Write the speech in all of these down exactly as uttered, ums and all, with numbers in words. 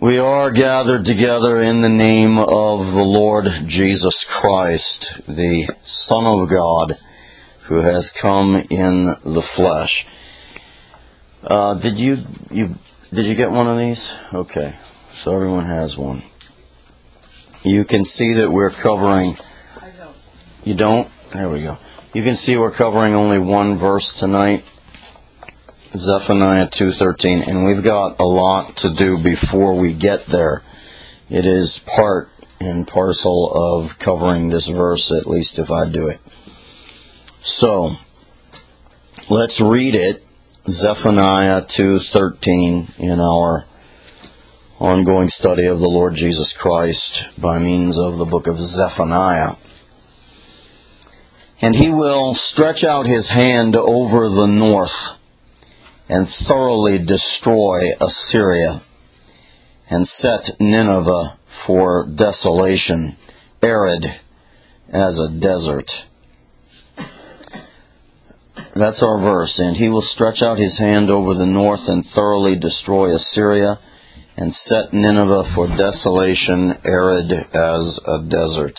We are gathered together in the name of the Lord Jesus Christ, the Son of God, who has come in the flesh. Uh, did you, you did you get one of these? Okay, so everyone has one. You can see that we're covering. I don't. You don't? There we go. You can see we're covering only one verse tonight. Zephaniah two thirteen, and we've got a lot to do before we get there. It is part and parcel of covering this verse, at least if I do it. So, let's read it, Zephaniah two thirteen, in our ongoing study of the Lord Jesus Christ by means of the book of Zephaniah. And he will stretch out his hand over the north and thoroughly destroy Assyria, and set Nineveh for desolation, arid as a desert. That's our verse. And he will stretch out his hand over the north and thoroughly destroy Assyria, and set Nineveh for desolation, arid as a desert.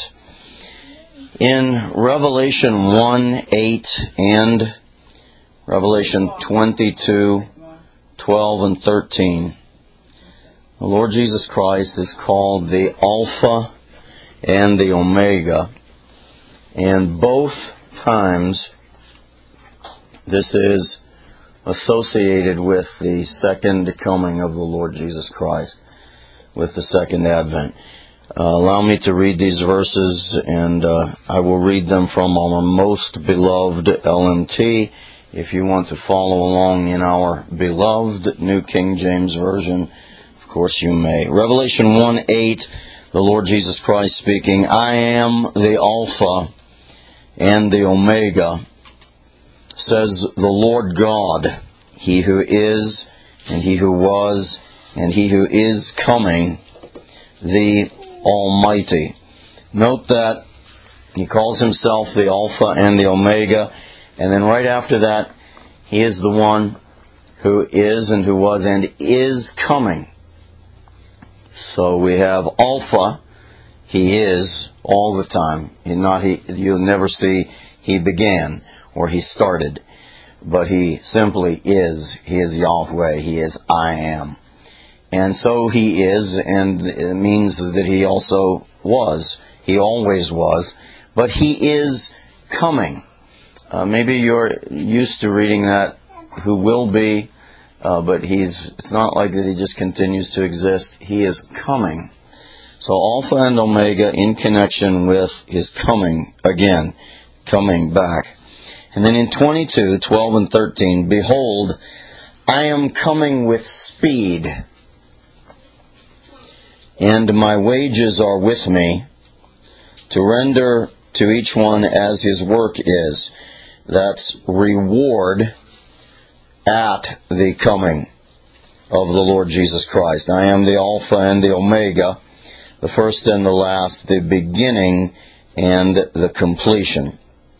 In Revelation one eight and Revelation twenty-two, twelve and thirteen, the Lord Jesus Christ is called the Alpha and the Omega. And both times this is associated with the second coming of the Lord Jesus Christ, with the second advent. Uh, allow me to read these verses, and uh, I will read them from our most beloved L M T. If you want to follow along in our beloved New King James Version, of course you may. Revelation one eight, the Lord Jesus Christ speaking, I am the Alpha and the Omega, says the Lord God, He who is, and He who was, and He who is coming, the Almighty. Note that He calls Himself the Alpha and the Omega, and then right after that, He is the one who is and who was and is coming. So we have Alpha, He is all the time. He not he you'll never see He began or He started, but He simply is. He is Yahweh. He is I am. And so He is, and it means that He also was. He always was, but He is coming. Uh, maybe you're used to reading that, who will be, uh, but he's. It's not like that He just continues to exist. He is coming. So Alpha and Omega in connection with His coming again, coming back. And then in twenty-two, twelve and thirteen, behold, I am coming with speed, and my wages are with me, to render to each one as his work is. That's reward at the coming of the Lord Jesus Christ. I am the Alpha and the Omega, the first and the last, the beginning and the completion.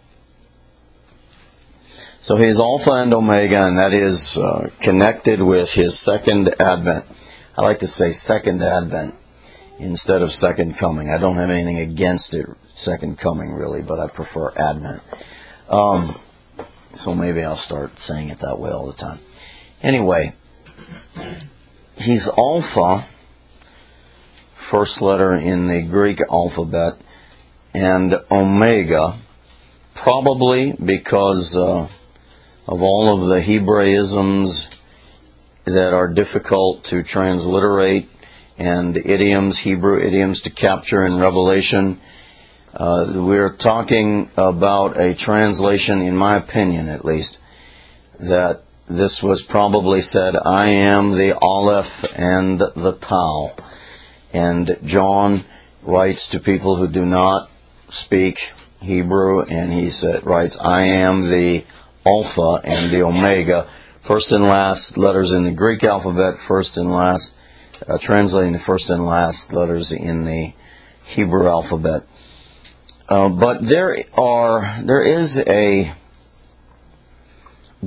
So He is Alpha and Omega, and that is uh, connected with His second advent. I like to say second advent instead of second coming. I don't have anything against it, second coming really, but I prefer advent. Um, so maybe I'll start saying it that way all the time. Anyway, He's Alpha, first letter in the Greek alphabet, and Omega, probably because uh, of all of the Hebraisms that are difficult to transliterate, and idioms, Hebrew idioms to capture in Revelation. Uh, we're talking about a translation, in my opinion at least, that this was probably said, I am the Aleph and the Tau. And John writes to people who do not speak Hebrew, and he said, writes, I am the Alpha and the Omega, first and last letters in the Greek alphabet, first and last, uh, translating the first and last letters in the Hebrew alphabet. Uh, but there are, there is a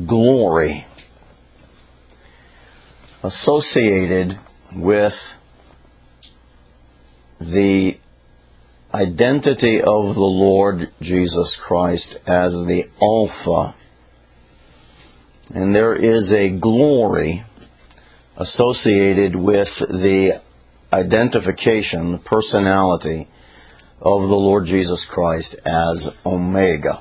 glory associated with the identity of the Lord Jesus Christ as the Alpha. And there is a glory associated with the identification, the personality of the Lord Jesus Christ as Omega.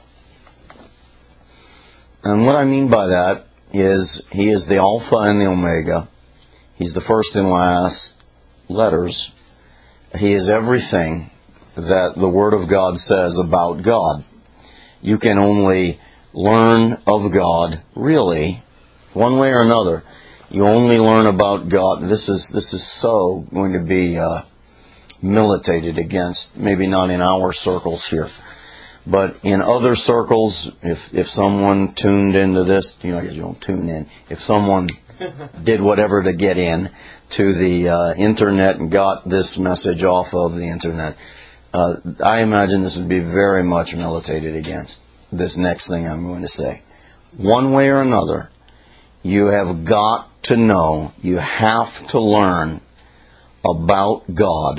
And what I mean by that is He is the Alpha and the Omega. He's the first and last letters. He is everything that the Word of God says about God. You can only learn of God, really, one way or another. You only learn about God. This is this is so going to be uh, militated against, maybe not in our circles here, but in other circles. If if someone tuned into this, you know, you don't tune in. If someone did whatever to get in to the uh, internet and got this message off of the internet, uh, I imagine this would be very much militated against. This next thing I'm going to say, one way or another, you have got to know, you have to learn about God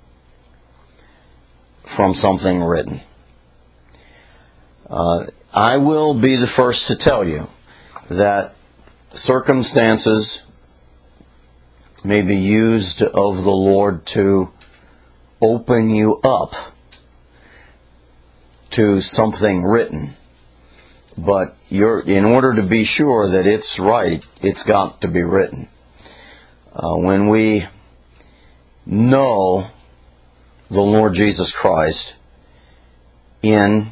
from something written. Uh, I will be the first to tell you that circumstances may be used of the Lord to open you up to something written. But you're, in order to be sure that it's right, it's got to be written. Uh, when we know the Lord Jesus Christ in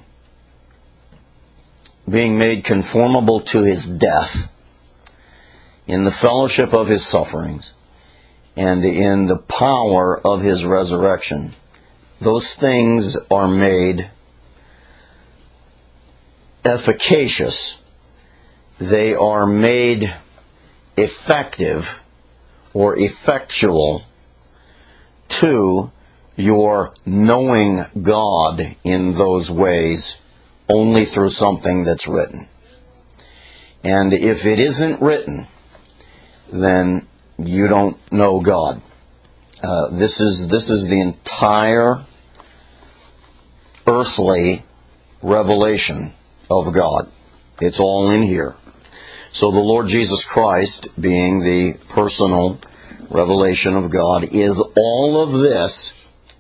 being made conformable to His death, in the fellowship of His sufferings, and in the power of His resurrection, those things are made efficacious. They are made effective or effectual to your knowing God in those ways only through something that's written. And if it isn't written, then you don't know God. Uh, this is this is the entire earthly revelation of God. It's all in here. So the Lord Jesus Christ, being the personal revelation of God, is all of this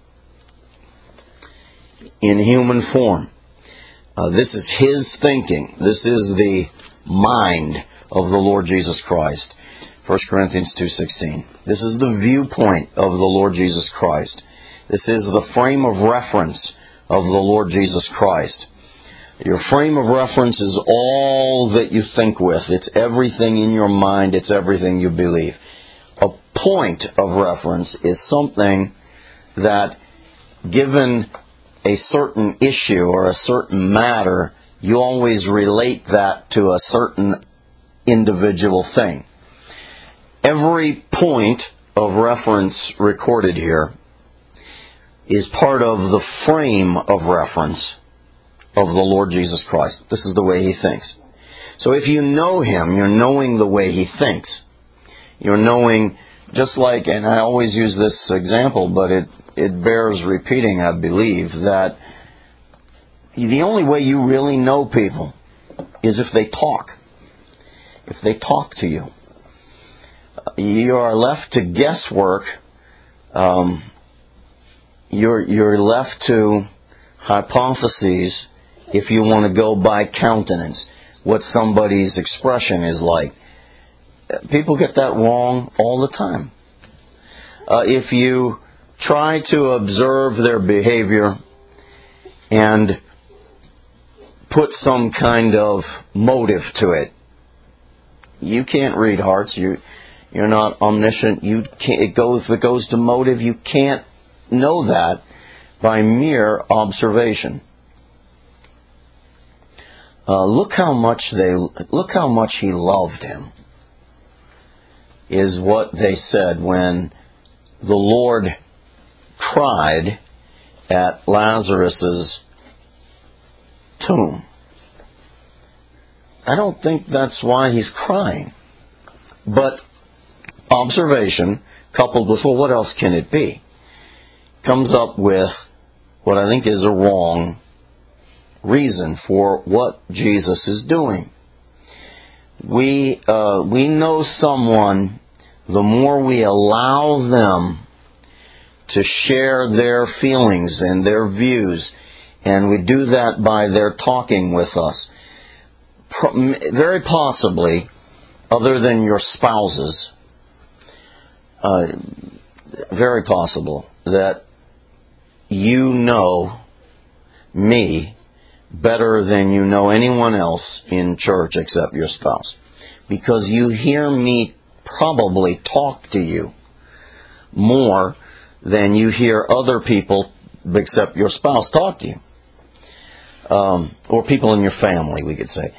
in human form. Uh, this is His thinking. This is the mind of the Lord Jesus Christ. First Corinthians two sixteen. This is the viewpoint of the Lord Jesus Christ. This is the frame of reference of the Lord Jesus Christ. Your frame of reference is all that you think with. It's everything in your mind. It's everything you believe. A point of reference is something that, given a certain issue or a certain matter, you always relate that to a certain individual thing. Every point of reference recorded here is part of the frame of reference of the Lord Jesus Christ. This is the way He thinks. So if you know Him, you're knowing the way He thinks. You're knowing, just like, and I always use this example, but it, it bears repeating, I believe, that the only way you really know people is if they talk. If they talk to you. You are left to guesswork. Um, you're, you're left to hypotheses if you want to go by countenance, what somebody's expression is like. People get that wrong all the time. Uh, if you try to observe their behavior and put some kind of motive to it, you can't read hearts. You, you're not omniscient. You can't, it goes, if it goes to motive, you can't know that by mere observation. Uh, look how much they, look how much he loved him, is what they said when the Lord cried at Lazarus's tomb. I don't think that's why he's crying. But observation coupled with, well, what else can it be? comes up with what I think is a wrong reason for what Jesus is doing. We uh, we know someone, the more we allow them to share their feelings and their views, and we do that by their talking with us. Very possibly, other than your spouses, uh, very possible that you know me better than you know anyone else in church except your spouse. Because you hear me probably talk to you more than you hear other people except your spouse talk to you. Um, or people in your family, we could say.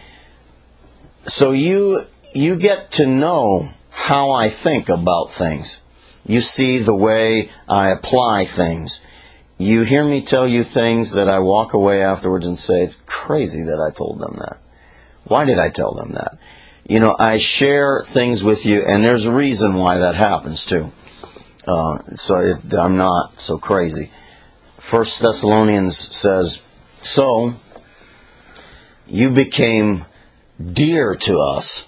So you you get to know how I think about things. You see the way I apply things. You hear me tell you things that I walk away afterwards and say, it's crazy that I told them that. Why did I tell them that? You know, I share things with you, and there's a reason why that happens too. Uh, so it, I'm not so crazy. First Thessalonians says, so you became dear to us.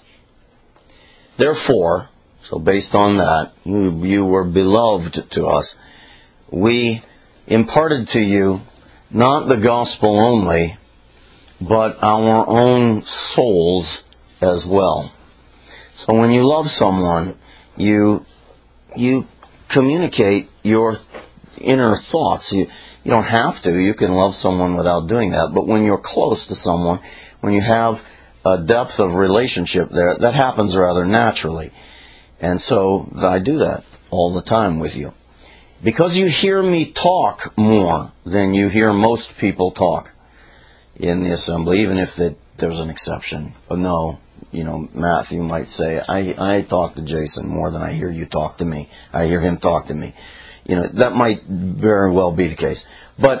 Therefore, so based on that, you, you were beloved to us. We imparted to you not the gospel only, but our own souls as well. So when you love someone, you you communicate your inner thoughts. You, you don't have to. You can love someone without doing that. But when you're close to someone, when you have a depth of relationship there, that happens rather naturally. And so I do that all the time with you. Because you hear me talk more than you hear most people talk in the assembly, even if it, there's an exception. But no, you know, Matthew might say, I, I talk to Jason more than I hear you talk to me. I hear him talk to me. You know, that might very well be the case. But,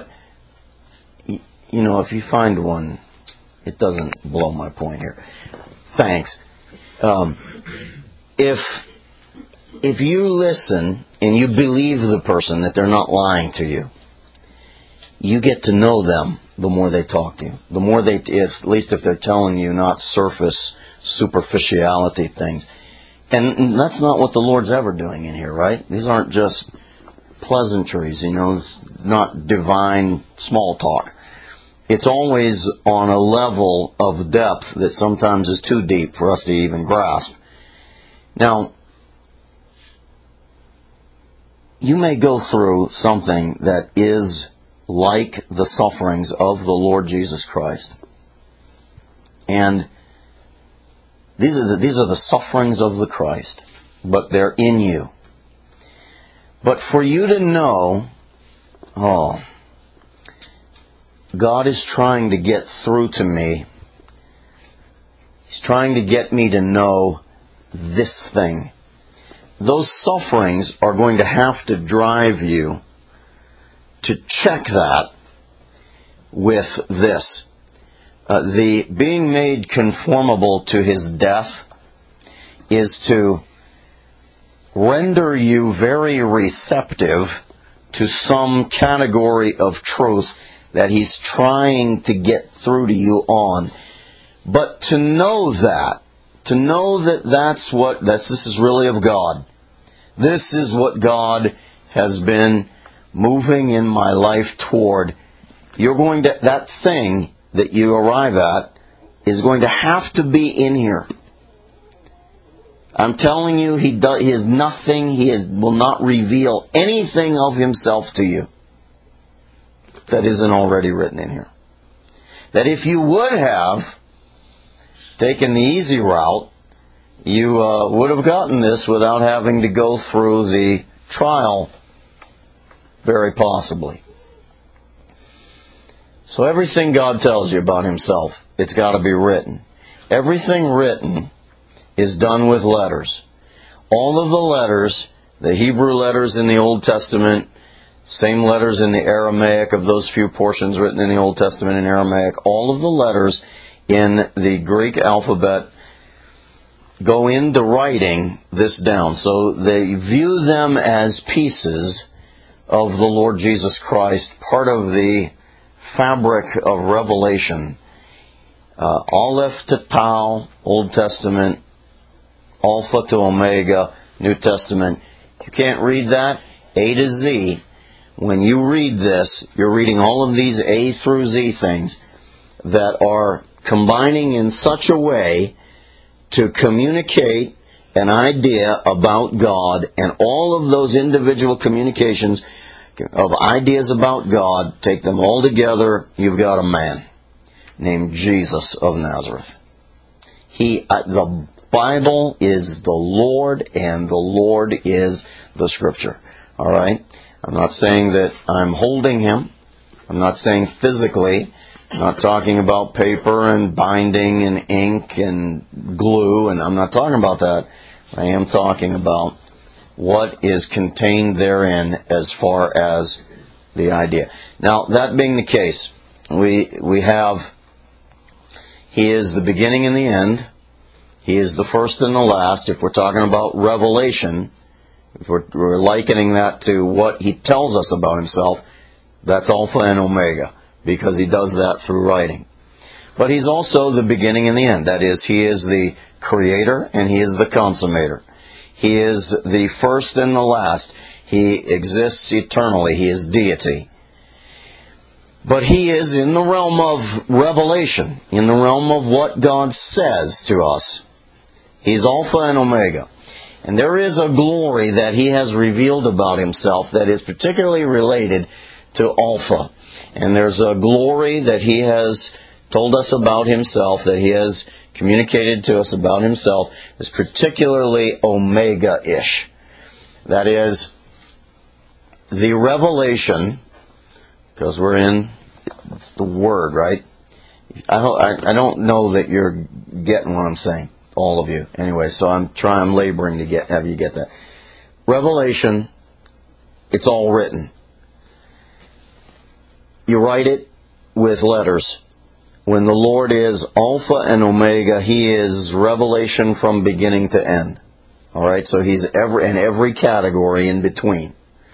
you know, if you find one, it doesn't blow my point here. Thanks. Um, if... If you listen and you believe the person that they're not lying to you, you get to know them the more they talk to you. The more they, at least if they're telling you not surface, superficiality things. And that's not what the Lord's ever doing in here, right? These aren't just pleasantries, you know, it's not divine small talk. It's always on a level of depth that sometimes is too deep for us to even grasp. Now, you may go through something that is like the sufferings of the Lord Jesus Christ. And these are the, these are the sufferings of the Christ, but they're in you. But for you to know, oh, God is trying to get through to me. He's trying to get me to know this thing. Those sufferings are going to have to drive you to check that with this. Uh, the being made conformable to His death is to render you very receptive to some category of truth that He's trying to get through to you on. But to know that, to know that that's what, that's, this is really of God. This is what God has been moving in my life toward. You're going to, that thing that you arrive at is going to have to be in here. I'm telling you, He does, He is nothing, He is, will not reveal anything of Himself to you that isn't already written in here. That if you would have taken the easy route, you uh, would have gotten this without having to go through the trial, very possibly. So everything God tells you about Himself, it's got to be written. Everything written is done with letters. All of the letters, the Hebrew letters in the Old Testament, same letters in the Aramaic of those few portions written in the Old Testament in Aramaic, all of the letters in the Greek alphabet go into writing this down. So they view them as pieces of the Lord Jesus Christ, part of the fabric of revelation. Uh, Aleph to Tau, Old Testament, Alpha to Omega, New Testament. You can't read that. A to Z. When you read this, you're reading all of these A through Z things that are combining in such a way to communicate an idea about God, and all of those individual communications of ideas about God, take them all together, you've got a man named Jesus of Nazareth. He, uh, the Bible is the Lord, and the Lord is the Scripture. All right? I'm not saying that I'm holding Him. I'm not saying physically. I'm not talking about paper and binding and ink and glue, and I'm not talking about that. I am talking about what is contained therein as far as the idea. Now, that being the case, we we have He is the beginning and the end. He is the first and the last. If we're talking about revelation, if we're, we're likening that to what He tells us about Himself, that's Alpha and Omega, because He does that through writing. But He's also the beginning and the end. That is, He is the creator and He is the consummator. He is the first and the last. He exists eternally. He is deity. But He is in the realm of revelation, in the realm of what God says to us. He's Alpha and Omega. And there is a glory that He has revealed about Himself that is particularly related to Alpha. And there's a glory that He has told us about Himself, that He has communicated to us about Himself, is particularly Omega-ish. That is, the revelation, because we're in, it's the Word, right? I don't, I, I don't know that you're getting what I'm saying, all of you. Anyway, so I'm trying, I'm laboring to get have you get that. Revelation, it's all written. You write it with letters. When the Lord is Alpha and Omega, He is revelation from beginning to end. All right, so He's every, in every category in between.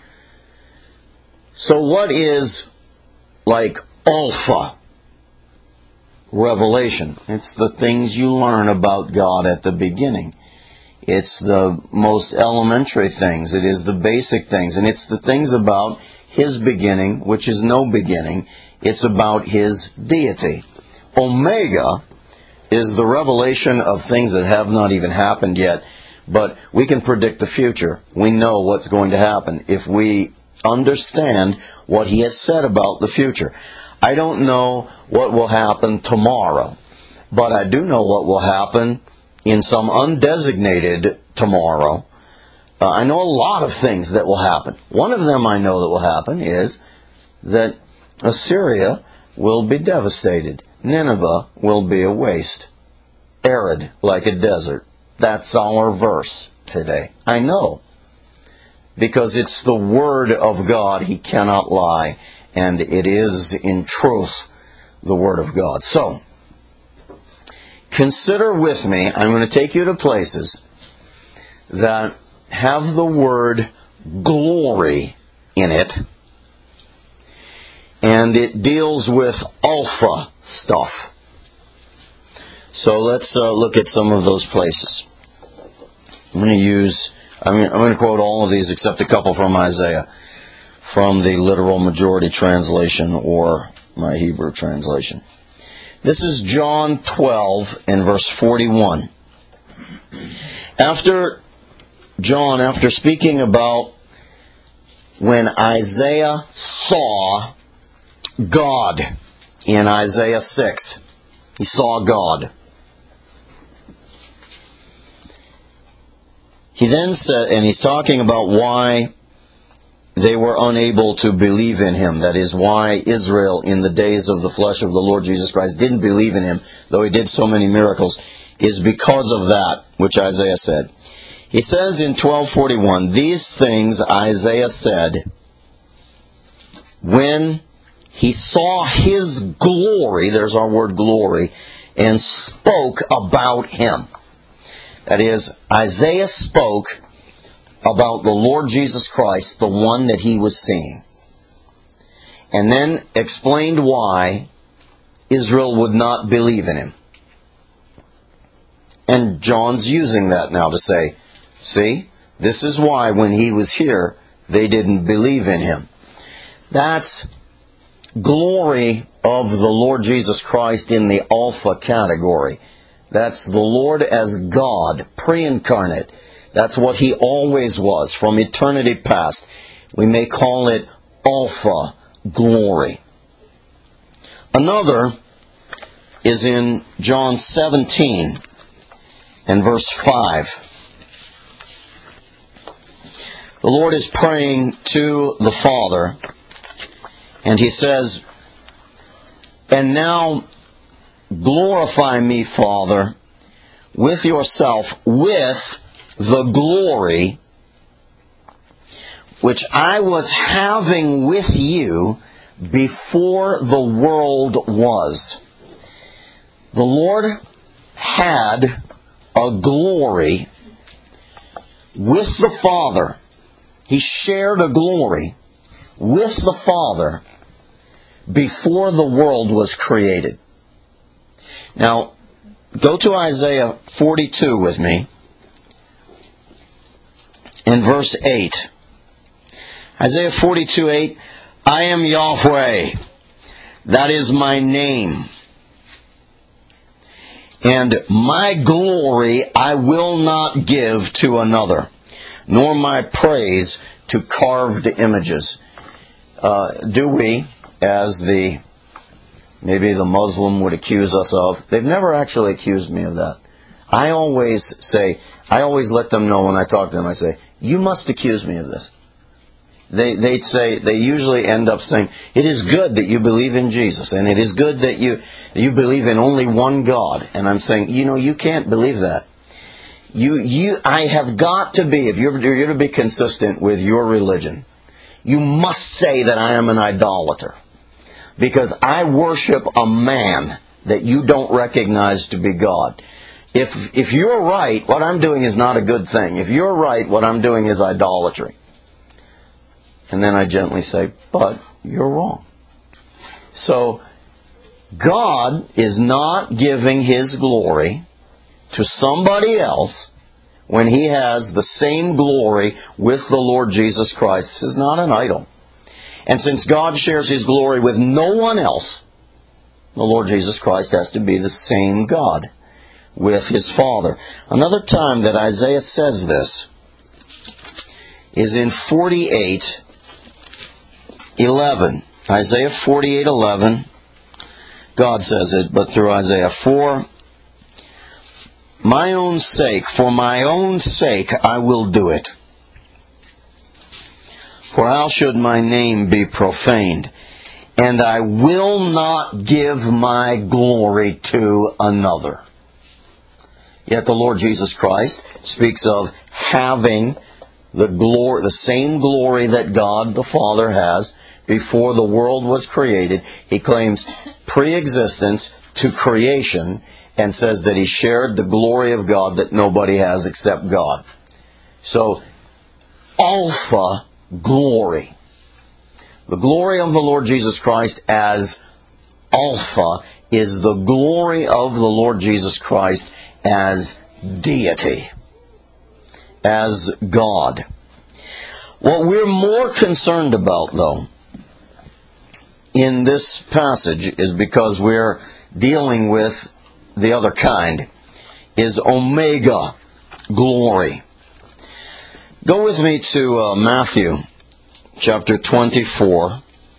So what is like Alpha revelation? It's the things you learn about God at the beginning. It's the most elementary things. It is the basic things. And it's the things about His beginning, which is no beginning. It's about His deity. Omega is the revelation of things that have not even happened yet, but we can predict the future. We know what's going to happen if we understand what He has said about the future. I don't know what will happen tomorrow, but I do know what will happen in some undesignated tomorrow. Uh, I know a lot of things that will happen. One of them I know that will happen is that Assyria will be devastated. Nineveh will be a waste, arid like a desert. That's our verse today. I know, because it's the Word of God. He cannot lie, and it is in truth the Word of God. So, consider with me, I'm going to take you to places that have the word glory in it, and it deals with alpha stuff. So let's uh, look at some of those places. I'm going to use, I'm going, I'm going to quote all of these except a couple from Isaiah, from the literal majority translation or my Hebrew translation. This is John twelve and verse forty-one. After John, after speaking about when Isaiah saw God in Isaiah six, he saw God. He then said, and he's talking about why they were unable to believe in Him. That is why Israel in the days of the flesh of the Lord Jesus Christ didn't believe in Him, though He did so many miracles, is because of that which Isaiah said. He says in twelve forty-one, these things Isaiah said when he saw His glory, there's our word glory, and spoke about Him. That is, Isaiah spoke about the Lord Jesus Christ, the one that he was seeing. And then explained why Israel would not believe in him. And John's using that now to say, see, this is why when he was here, they didn't believe in him. That's glory of the Lord Jesus Christ in the Alpha category. That's the Lord as God, pre-incarnate. That's what he always was from eternity past. We may call it Alpha glory. Another is in John seventeen and verse five. The Lord is praying to the Father, and he says, "And now glorify me, Father, with yourself, with the glory which I was having with you before the world was." The Lord had a glory with the Father. He shared a glory with the Father before the world was created. Now, go to Isaiah forty-two with me, in verse eight. Isaiah forty-two eight, "I am Yahweh, that is my name, and my glory I will not give to another, nor my praise to carved images." Uh, do we, as the, maybe the Muslim would accuse us of, they've never actually accused me of that. I always say, I always let them know when I talk to them, I say, you must accuse me of this. They they say, they usually end up saying, it is good that you believe in Jesus, and it is good that you you believe in only one God. And I'm saying, you know, you can't believe that. You you I have got to be, if you're, you're to be consistent with your religion, you must say that I am an idolater, because I worship a man that you don't recognize to be God. If if you're right, what I'm doing is not a good thing. If you're right, what I'm doing is idolatry. And then I gently say, but you're wrong. So, God is not giving His glory to somebody else when He has the same glory with the Lord Jesus Christ. This is not an idol. And since God shares His glory with no one else, the Lord Jesus Christ has to be the same God with His Father. Another time that Isaiah says this is in forty-eight eleven. Isaiah forty-eight eleven. God says it, but through Isaiah four. My own sake, for my own sake, I will do it. For how should my name be profaned? And I will not give my glory to another. Yet the Lord Jesus Christ speaks of having the glory, the same glory that God the Father has before the world was created. He claims pre-existence to creation and says that He shared the glory of God that nobody has except God. So, Alpha glory. The glory of the Lord Jesus Christ as Alpha is the glory of the Lord Jesus Christ as deity, as God. What we're more concerned about, though, in this passage is because we're dealing with the other kind, is Omega glory. Go with me to uh, Matthew chapter twenty-four.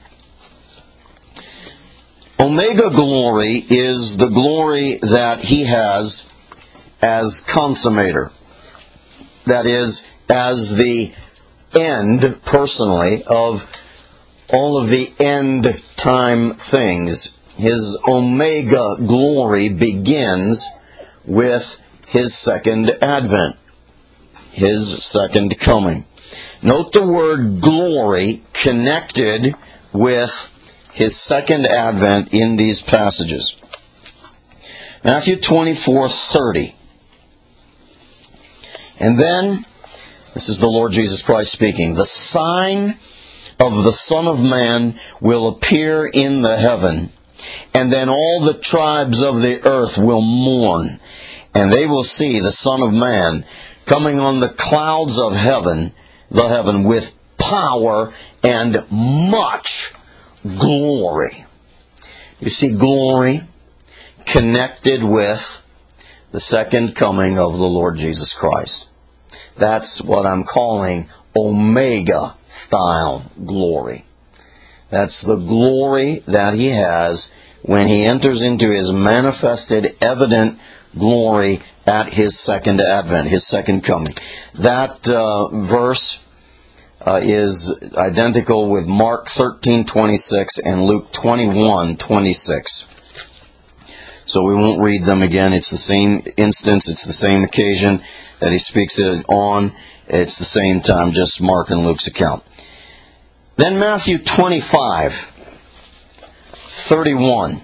Omega glory is the glory that He has as consummator. That is, as the end, personally, of all of the end time things. His Omega glory begins with His second advent, His second coming. Note the word glory connected with His second advent in these passages. Matthew twenty-four thirty. And then This is the Lord Jesus Christ speaking. The sign of the Son of Man will appear in the heaven, and then all the tribes of the earth will mourn, and they will see the Son of Man coming on the clouds of heaven, the heaven, with power and much glory. You see glory connected with the second coming of the Lord Jesus Christ. That's what I'm calling Omega-style glory. That's the glory that He has when He enters into His manifested, evident glory at His second advent, His second coming. That uh, verse uh, is identical with Mark thirteen twenty-six and Luke twenty-one twenty-six. So we won't read them again. It's the same instance, it's the same occasion that He speaks it on. It's the same time, just Mark and Luke's account. Then Matthew twenty-five thirty-one.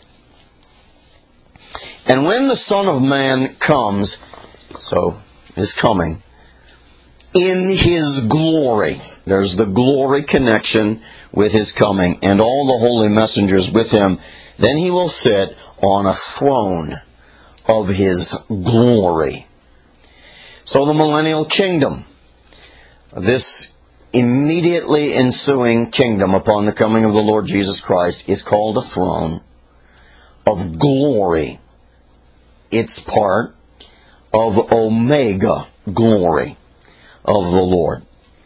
And when the Son of Man comes, so is coming, in His glory, there's the glory connection with His coming, and all the holy messengers with Him, then He will sit on a throne of His glory. So the millennial kingdom, this immediately ensuing kingdom upon the coming of the Lord Jesus Christ, is called a throne of glory. It's part of Omega glory of the Lord.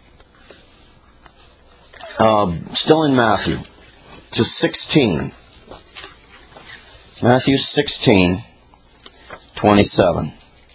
Uh, still in Matthew, to sixteen. Matthew sixteen twenty-seven.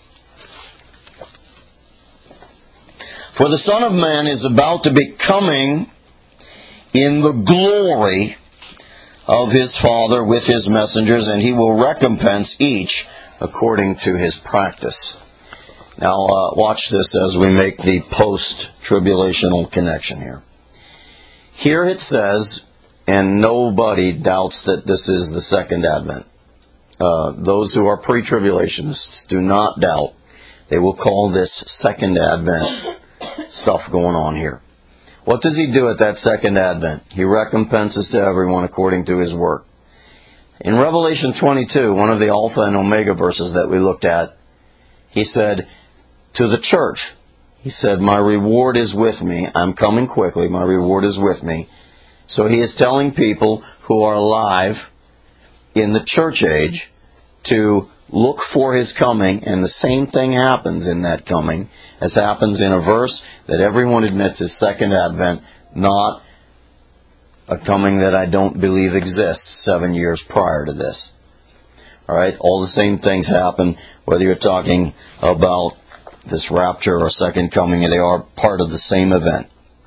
For the Son of Man is about to be coming in the glory of His Father with His messengers, and He will recompense each according to his practice. Now, uh, watch this as we make the post-tribulational connection here. Here it says, and nobody doubts that this is the second advent. Uh, those who are pre-tribulationists do not doubt. They will call this second advent stuff going on here. What does He do at that second advent? He recompenses to everyone according to his work. In Revelation twenty-two, one of the Alpha and Omega verses that we looked at, He said to the church, He said, my reward is with me. I'm coming quickly. My reward is with me. So He is telling people who are alive in the church age to look for His coming, and the same thing happens in that coming as happens in a verse that everyone admits is second advent, not a coming that I don't believe exists seven years prior to this. Alright, all the same things happen, whether you're talking about this rapture or second coming, they are part of the same event.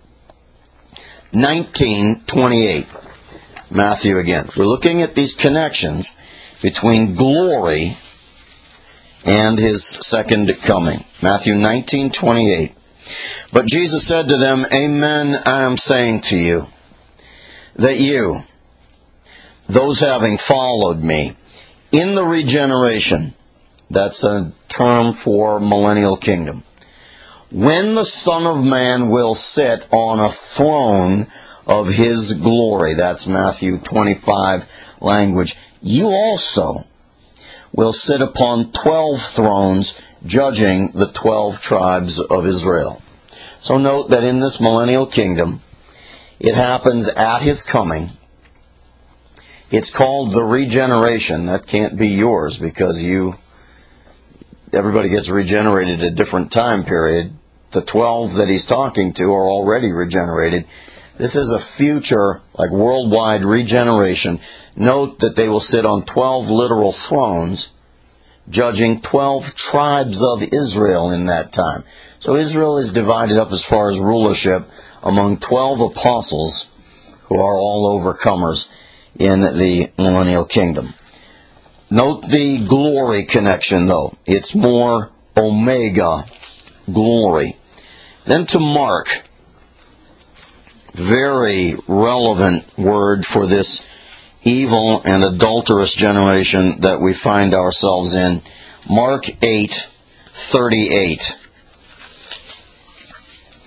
nineteen twenty-eight. Matthew again. We're looking at these connections between glory and His second coming. Matthew nineteen twenty-eight. But Jesus said to them, Amen, I am saying to you, that you, those having followed me, in the regeneration, that's a term for millennial kingdom, when the Son of Man will sit on a throne of His glory, that's Matthew twenty-five language, you also will sit upon twelve thrones, judging the twelve tribes of Israel. So note that in this millennial kingdom, it happens at His coming. It's called the regeneration. That can't be yours because you, everybody gets regenerated at a different time period. The twelve that He's talking to are already regenerated. This is a future, like worldwide regeneration. Note that they will sit on twelve literal thrones, judging twelve tribes of Israel in that time. So Israel is divided up as far as rulership among twelve apostles who are all overcomers in the millennial kingdom. Note the glory connection, though. It's more Omega glory. Then to Mark, very relevant word for this evil and adulterous generation that we find ourselves in. Mark eight thirty-eight.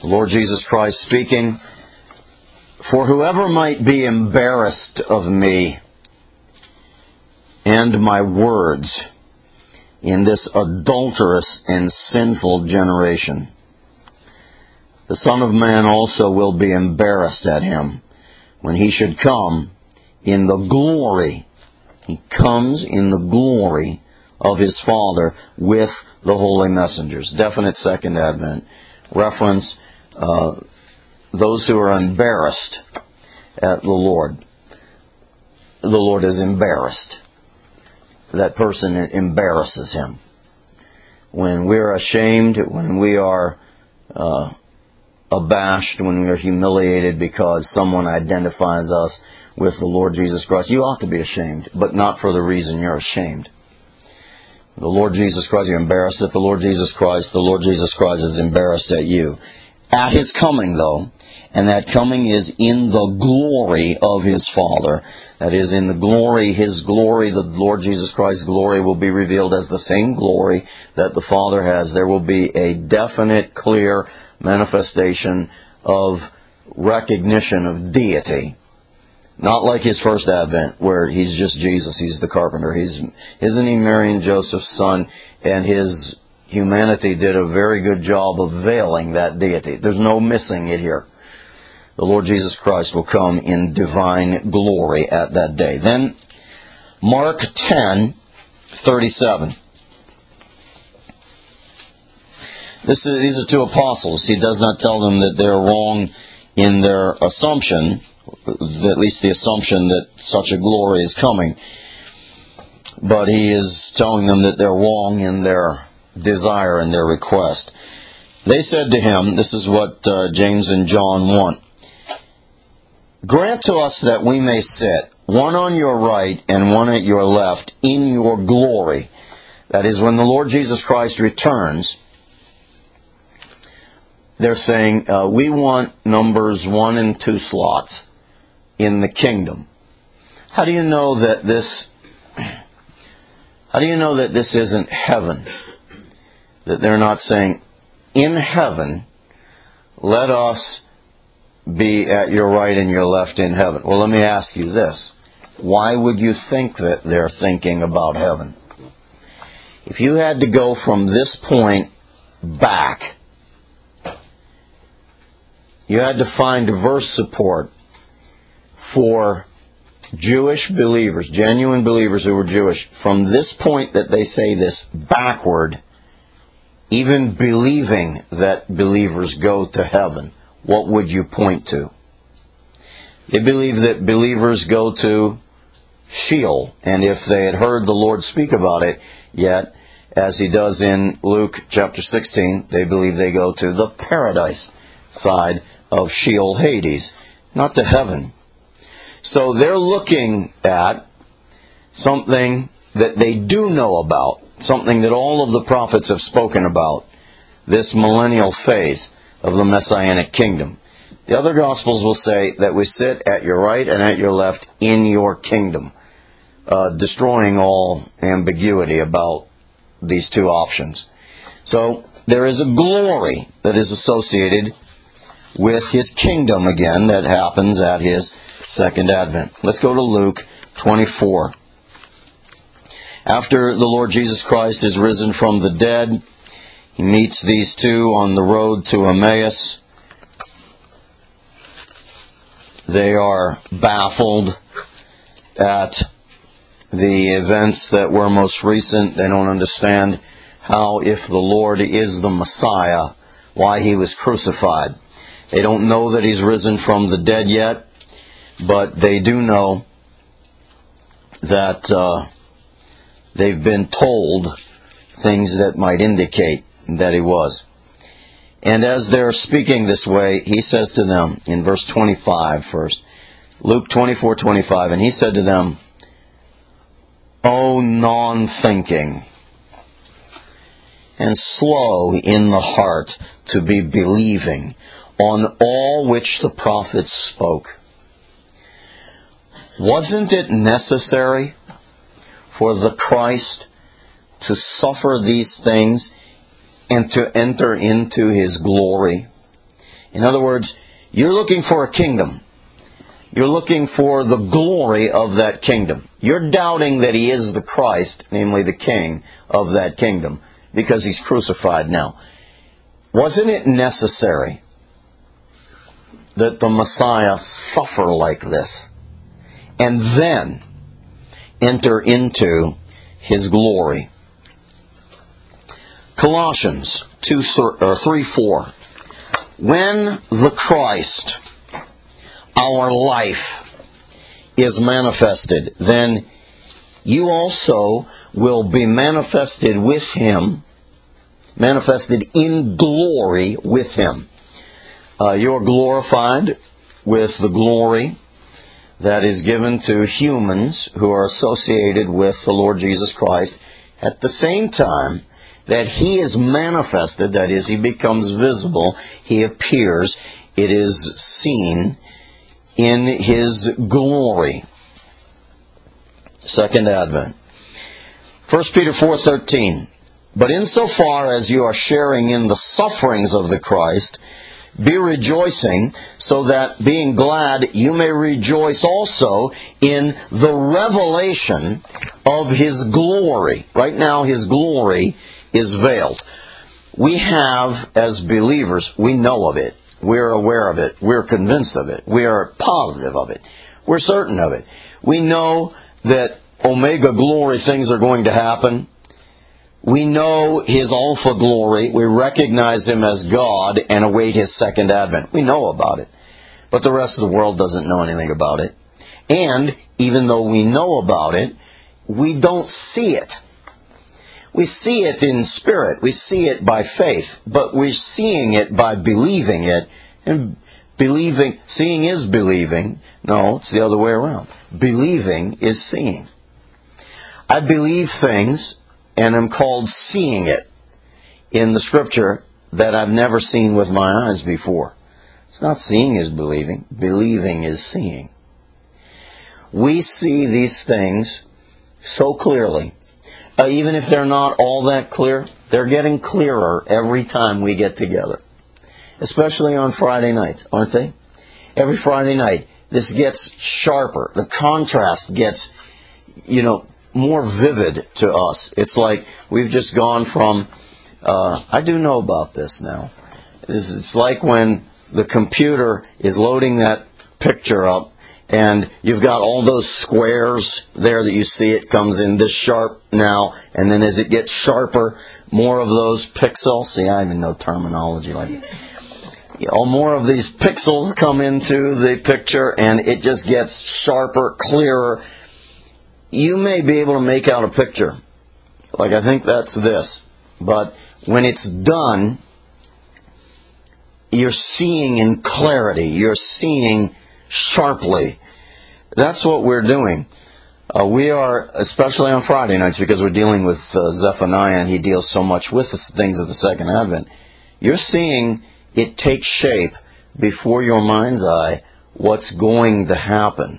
The Lord Jesus Christ speaking, "For whoever might be embarrassed of me and my words in this adulterous and sinful generation, the Son of Man also will be embarrassed at him when he should come in the glory." He comes in the glory of His Father with the holy messengers. Definite second advent. Reference, uh, those who are embarrassed at the Lord. The Lord is embarrassed. That person embarrasses Him. When we're ashamed, when we are uh, abashed, when we are humiliated because someone identifies us with the Lord Jesus Christ, you ought to be ashamed, but not for the reason you're ashamed. The Lord Jesus Christ, you're embarrassed at the Lord Jesus Christ. The Lord Jesus Christ is embarrassed at you. At His coming, though, and that coming is in the glory of His Father. That is, in the glory, His glory, the Lord Jesus Christ's glory will be revealed as the same glory that the Father has. There will be a definite, clear manifestation of recognition of deity. Not like His first advent, where He's just Jesus, He's the carpenter. He's, isn't He Mary and Joseph's son? And His humanity did a very good job of veiling that deity. There's no missing it here. The Lord Jesus Christ will come in divine glory at that day. Then, Mark ten thirty-seven. This is, these are two apostles. He does not tell them that they're wrong in their assumption, at least the assumption that such a glory is coming. But He is telling them that they're wrong in their desire and their request. They said to Him, this is what uh, James and John want, "Grant to us that we may sit, one on your right and one at your left, in your glory." That is, when the Lord Jesus Christ returns, they're saying, uh, we want numbers one and two slots in the kingdom. How do you know that this, how do you know that this isn't heaven? That they're not saying, in heaven, let us be at your right and your left in heaven. Well, let me ask you this. Why would you think that they're thinking about heaven? If you had to go from this point back, you had to find verse support for Jewish believers, genuine believers who were Jewish, from this point that they say this backward, even believing that believers go to heaven, what would you point to? They believe that believers go to Sheol, and if they had heard the Lord speak about it yet, as He does in Luke chapter sixteen, they believe they go to the paradise side of Sheol, Hades, not to heaven. So they're looking at something that they do know about, something that all of the prophets have spoken about, this millennial phase of the Messianic kingdom. The other Gospels will say that we sit at your right and at your left in your kingdom, uh, destroying all ambiguity about these two options. So there is a glory that is associated with His kingdom again that happens at His second advent. Let's go to Luke twenty-four. After the Lord Jesus Christ is risen from the dead, He meets these two on the road to Emmaus. They are baffled at the events that were most recent. They don't understand how, if the Lord is the Messiah, why He was crucified. They don't know that He's risen from the dead yet, but they do know that uh, they've been told things that might indicate that He was. And as they're speaking this way, He says to them, in verse twenty-five first, Luke twenty-four twenty-five, and He said to them, "O non-thinking and slow in the heart to be believing on all which the prophets spoke. Wasn't it necessary for the Christ to suffer these things and to enter into His glory?" In other words, you're looking for a kingdom. You're looking for the glory of that kingdom. You're doubting that He is the Christ, namely the King of that kingdom, because He's crucified now. Wasn't it necessary that the Messiah suffer like this and then enter into His glory? Colossians two, three, four. When the Christ, our life, is manifested, then you also will be manifested with Him, manifested in glory with Him. Uh, you're glorified with the glory that is given to humans who are associated with the Lord Jesus Christ at the same time that He is manifested, that is, He becomes visible, He appears, it is seen in His glory. Second Advent. First Peter four thirteen. But insofar as you are sharing in the sufferings of the Christ, be rejoicing, so that, being glad, you may rejoice also in the revelation of His glory. Right now, His glory is veiled. We have, as believers, we know of it. We're aware of it. We're convinced of it. We are positive of it. We're certain of it. We know that Omega glory things are going to happen. We know His Alpha glory. We recognize Him as God and await His second advent. We know about it. But the rest of the world doesn't know anything about it. And even though we know about it, we don't see it. We see it in spirit. We see it by faith. But we're seeing it by believing it. And believing, seeing is believing. No, it's the other way around. Believing is seeing. I believe things and am called seeing it in the Scripture that I've never seen with my eyes before. It's not seeing is believing. Believing is seeing. We see these things so clearly. Uh, even if they're not all that clear, they're getting clearer every time we get together. Especially on Friday nights, aren't they? Every Friday night, this gets sharper. The contrast gets, you know, more vivid to us. It's like we've just gone from, uh, I do know about this now. It's, it's like when the computer is loading that picture up and you've got all those squares there that you see. It comes in this sharp now, and then as it gets sharper, more of those pixels. See, I even know terminology like you know, more of these pixels come into the picture, and it just gets sharper, clearer. You may be able to make out a picture. Like, I think that's this. But when it's done, you're seeing in clarity. You're seeing sharply. That's what we're doing. Uh, we are, especially on Friday nights, because we're dealing with uh, Zephaniah, and he deals so much with the things of the Second Advent. You're seeing it take shape before your mind's eye what's going to happen.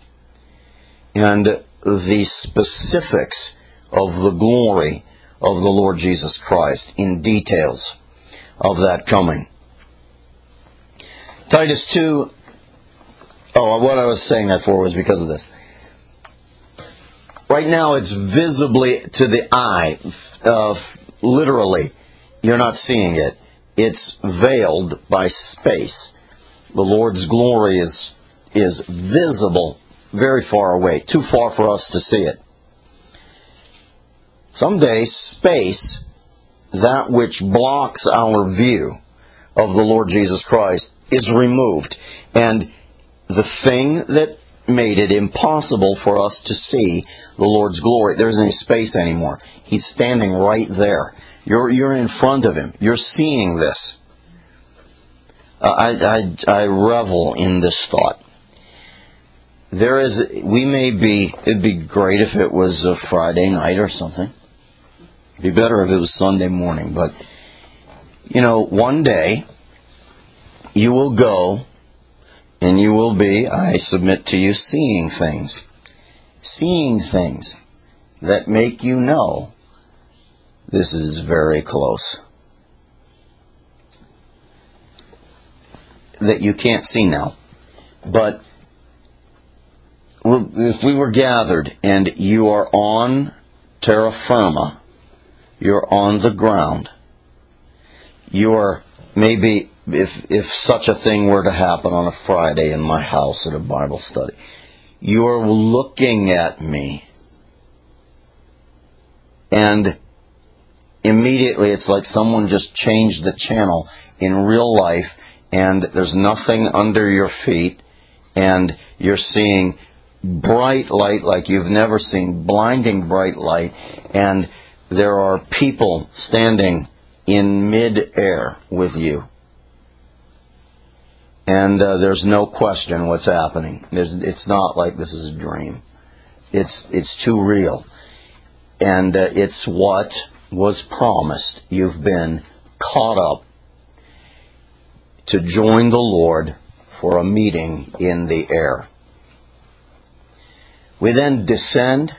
And the specifics of the glory of the Lord Jesus Christ in details of that coming. Titus two. Oh, what I was saying that for was because of this. Right now it's visibly to the eye, uh, literally, you're not seeing it. It's veiled by space. The Lord's glory is is visible very far away, too far for us to see it. Someday, space, that which blocks our view of the Lord Jesus Christ, is removed. And the thing that made it impossible for us to see the Lord's glory, there isn't any space anymore. He's standing right there. You're you're in front of Him. You're seeing this. Uh, I, I I revel in this thought. There is, we may be, it'd be great if it was a Friday night or something. It'd be better if it was Sunday morning. But, you know, one day, you will go, and you will be, I submit to you, seeing things. Seeing things that make you know this is very close. that you can't see now. But if we were gathered and you are on terra firma, you're on the ground, you're maybe, if if such a thing were to happen on a Friday in my house at a Bible study, you're looking at me, and immediately it's like someone just changed the channel in real life, and there's nothing under your feet, and you're seeing bright light like you've never seen, blinding bright light, and there are people standing in mid-air with you. And uh, there's no question what's happening. There's, it's not like this is a dream. It's it's too real. And uh, it's what was promised. You've been caught up to join the Lord for a meeting in the air. We then descend.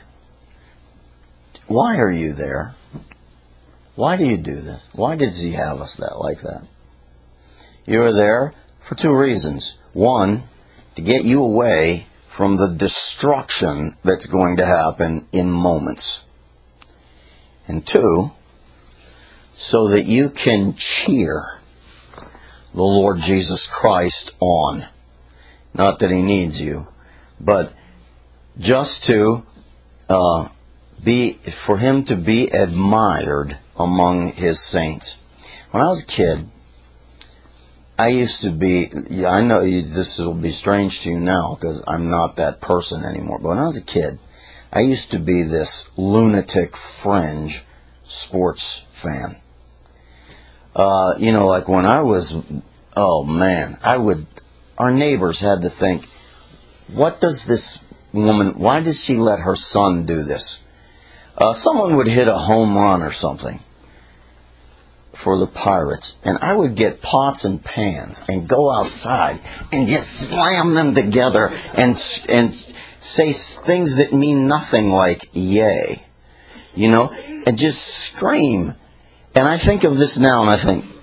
Why are you there? Why do you do this? Why did He have us that like that? You are there for two reasons. One, to get you away from the destruction that's going to happen in moments. And two, so that you can cheer the Lord Jesus Christ on. Not that He needs you, but just to uh, be, for Him to be admired among His saints. When I was a kid, I used to be, yeah, I know this will be strange to you now because I'm not that person anymore, but when I was a kid, I used to be this lunatic fringe sports fan. Uh, you know, like when I was, oh man, I would, our neighbors had to think, what does this woman, why does she let her son do this? Uh, someone would hit a home run or something for the Pirates, and I would get pots and pans and go outside and just slam them together and and say things that mean nothing, like yay, you know, and just scream. And I think of this now and I think,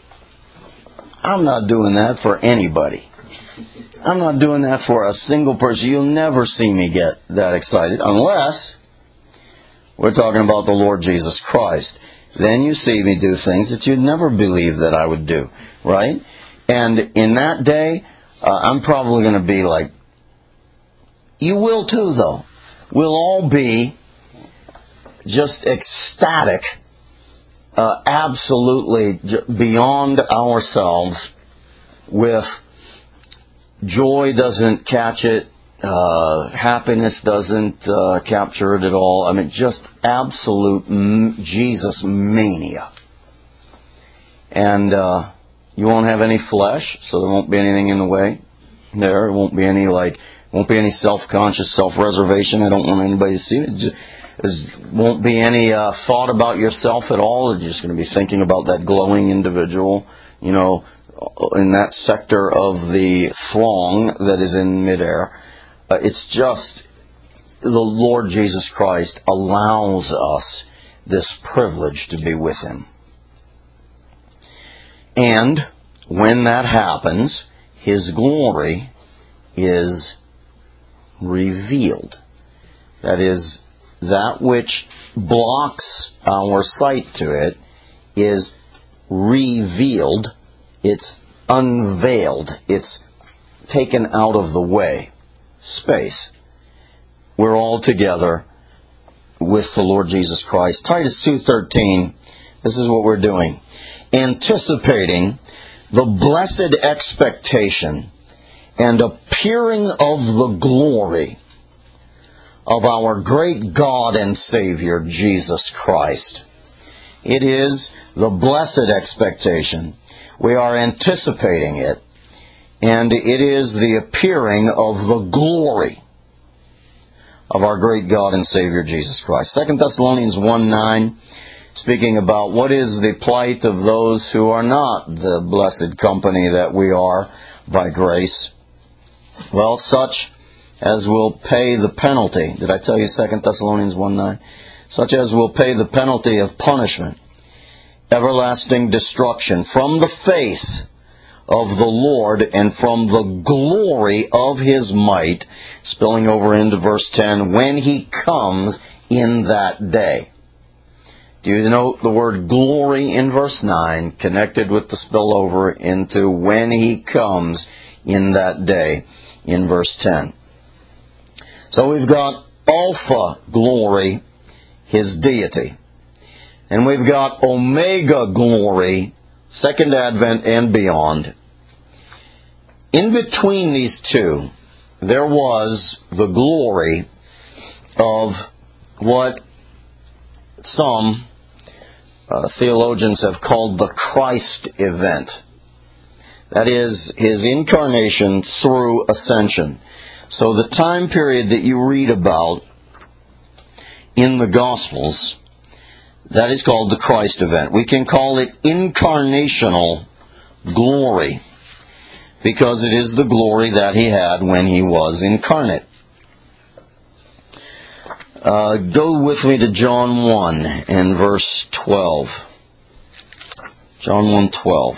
I'm not doing that for anybody. I'm not doing that for a single person. You'll never see me get that excited unless we're talking about the Lord Jesus Christ. Then you see me do things that you'd never believe that I would do, right? And in that day, uh, I'm probably going to be like, you will too, though. We'll all be just ecstatic, uh, absolutely beyond ourselves, with joy doesn't catch it, uh, happiness doesn't uh, capture it at all. I mean, just absolute m- Jesus mania. And uh, you won't have any flesh, so there won't be anything in the way there. There won't be any like, won't be any self-conscious self-reservation. I don't want anybody to see it. There won't be any uh, thought about yourself at all. You're just going to be thinking about that glowing individual, you know, in that sector of the throng that is in midair. Uh, it's just the Lord Jesus Christ allows us this privilege to be with Him. And when that happens, His glory is revealed. That is, that which blocks our sight to it is revealed. It's unveiled. It's taken out of the way. Space. We're all together with the Lord Jesus Christ. Titus two thirteen, this is what we're doing. Anticipating the blessed expectation and appearing of the glory of our great God and Savior, Jesus Christ. It is the blessed expectation. We are anticipating it. And it is the appearing of the glory of our great God and Savior, Jesus Christ. Second Thessalonians one nine, speaking about what is the plight of those who are not the blessed company that we are by grace. Well, such as will pay the penalty. Did I tell you Second Thessalonians one nine? Such as will pay the penalty of punishment, everlasting destruction, from the face of the Lord and from the glory of His might, spilling over into verse ten, when He comes in that day. Do you note the word glory in verse nine, connected with the spillover into when He comes in that day in verse ten? So we've got Alpha glory, His deity. And we've got Omega glory, Second Advent and beyond. In between these two, there was the glory of what some uh, theologians have called the Christ event. That is, His incarnation through ascension. So the time period that you read about in the Gospels, that is called the Christ event. We can call it incarnational glory, because it is the glory that He had when He was incarnate. Uh, go with me to John one and verse twelve. John one twelve.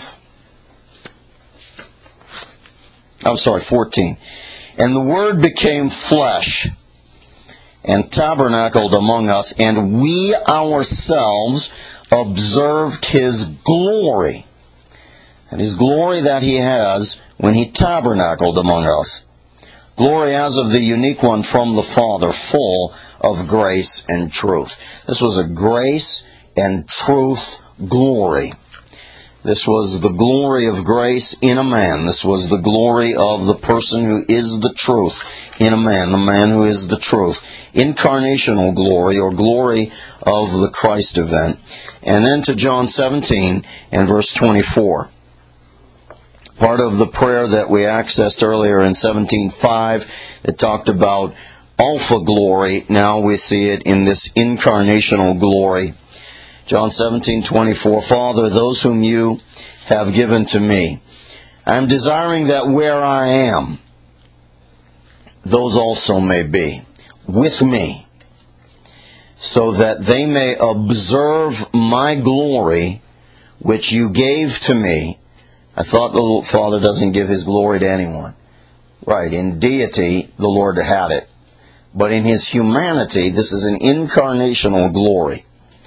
I'm sorry, fourteen. And the Word became flesh and tabernacled among us, and we ourselves observed His glory. And His glory that He has when He tabernacled among us. Glory as of the unique one from the Father, full of grace and truth. This was a grace and truth glory. This was the glory of grace in a man. This was the glory of the person who is the truth in a man, the man who is the truth. Incarnational glory, or glory of the Christ event. And then to John seventeen and verse twenty-four. Part of the prayer that we accessed earlier in seventeen five, it talked about Alpha glory. Now we see it in this incarnational glory. John seventeen twenty-four, Father, those whom You have given to Me, I am desiring that where I am, those also may be with Me, so that they may observe My glory, which You gave to Me. I thought the Father doesn't give His glory to anyone. Right, in deity, the Lord had it. But in His humanity, this is an incarnational glory.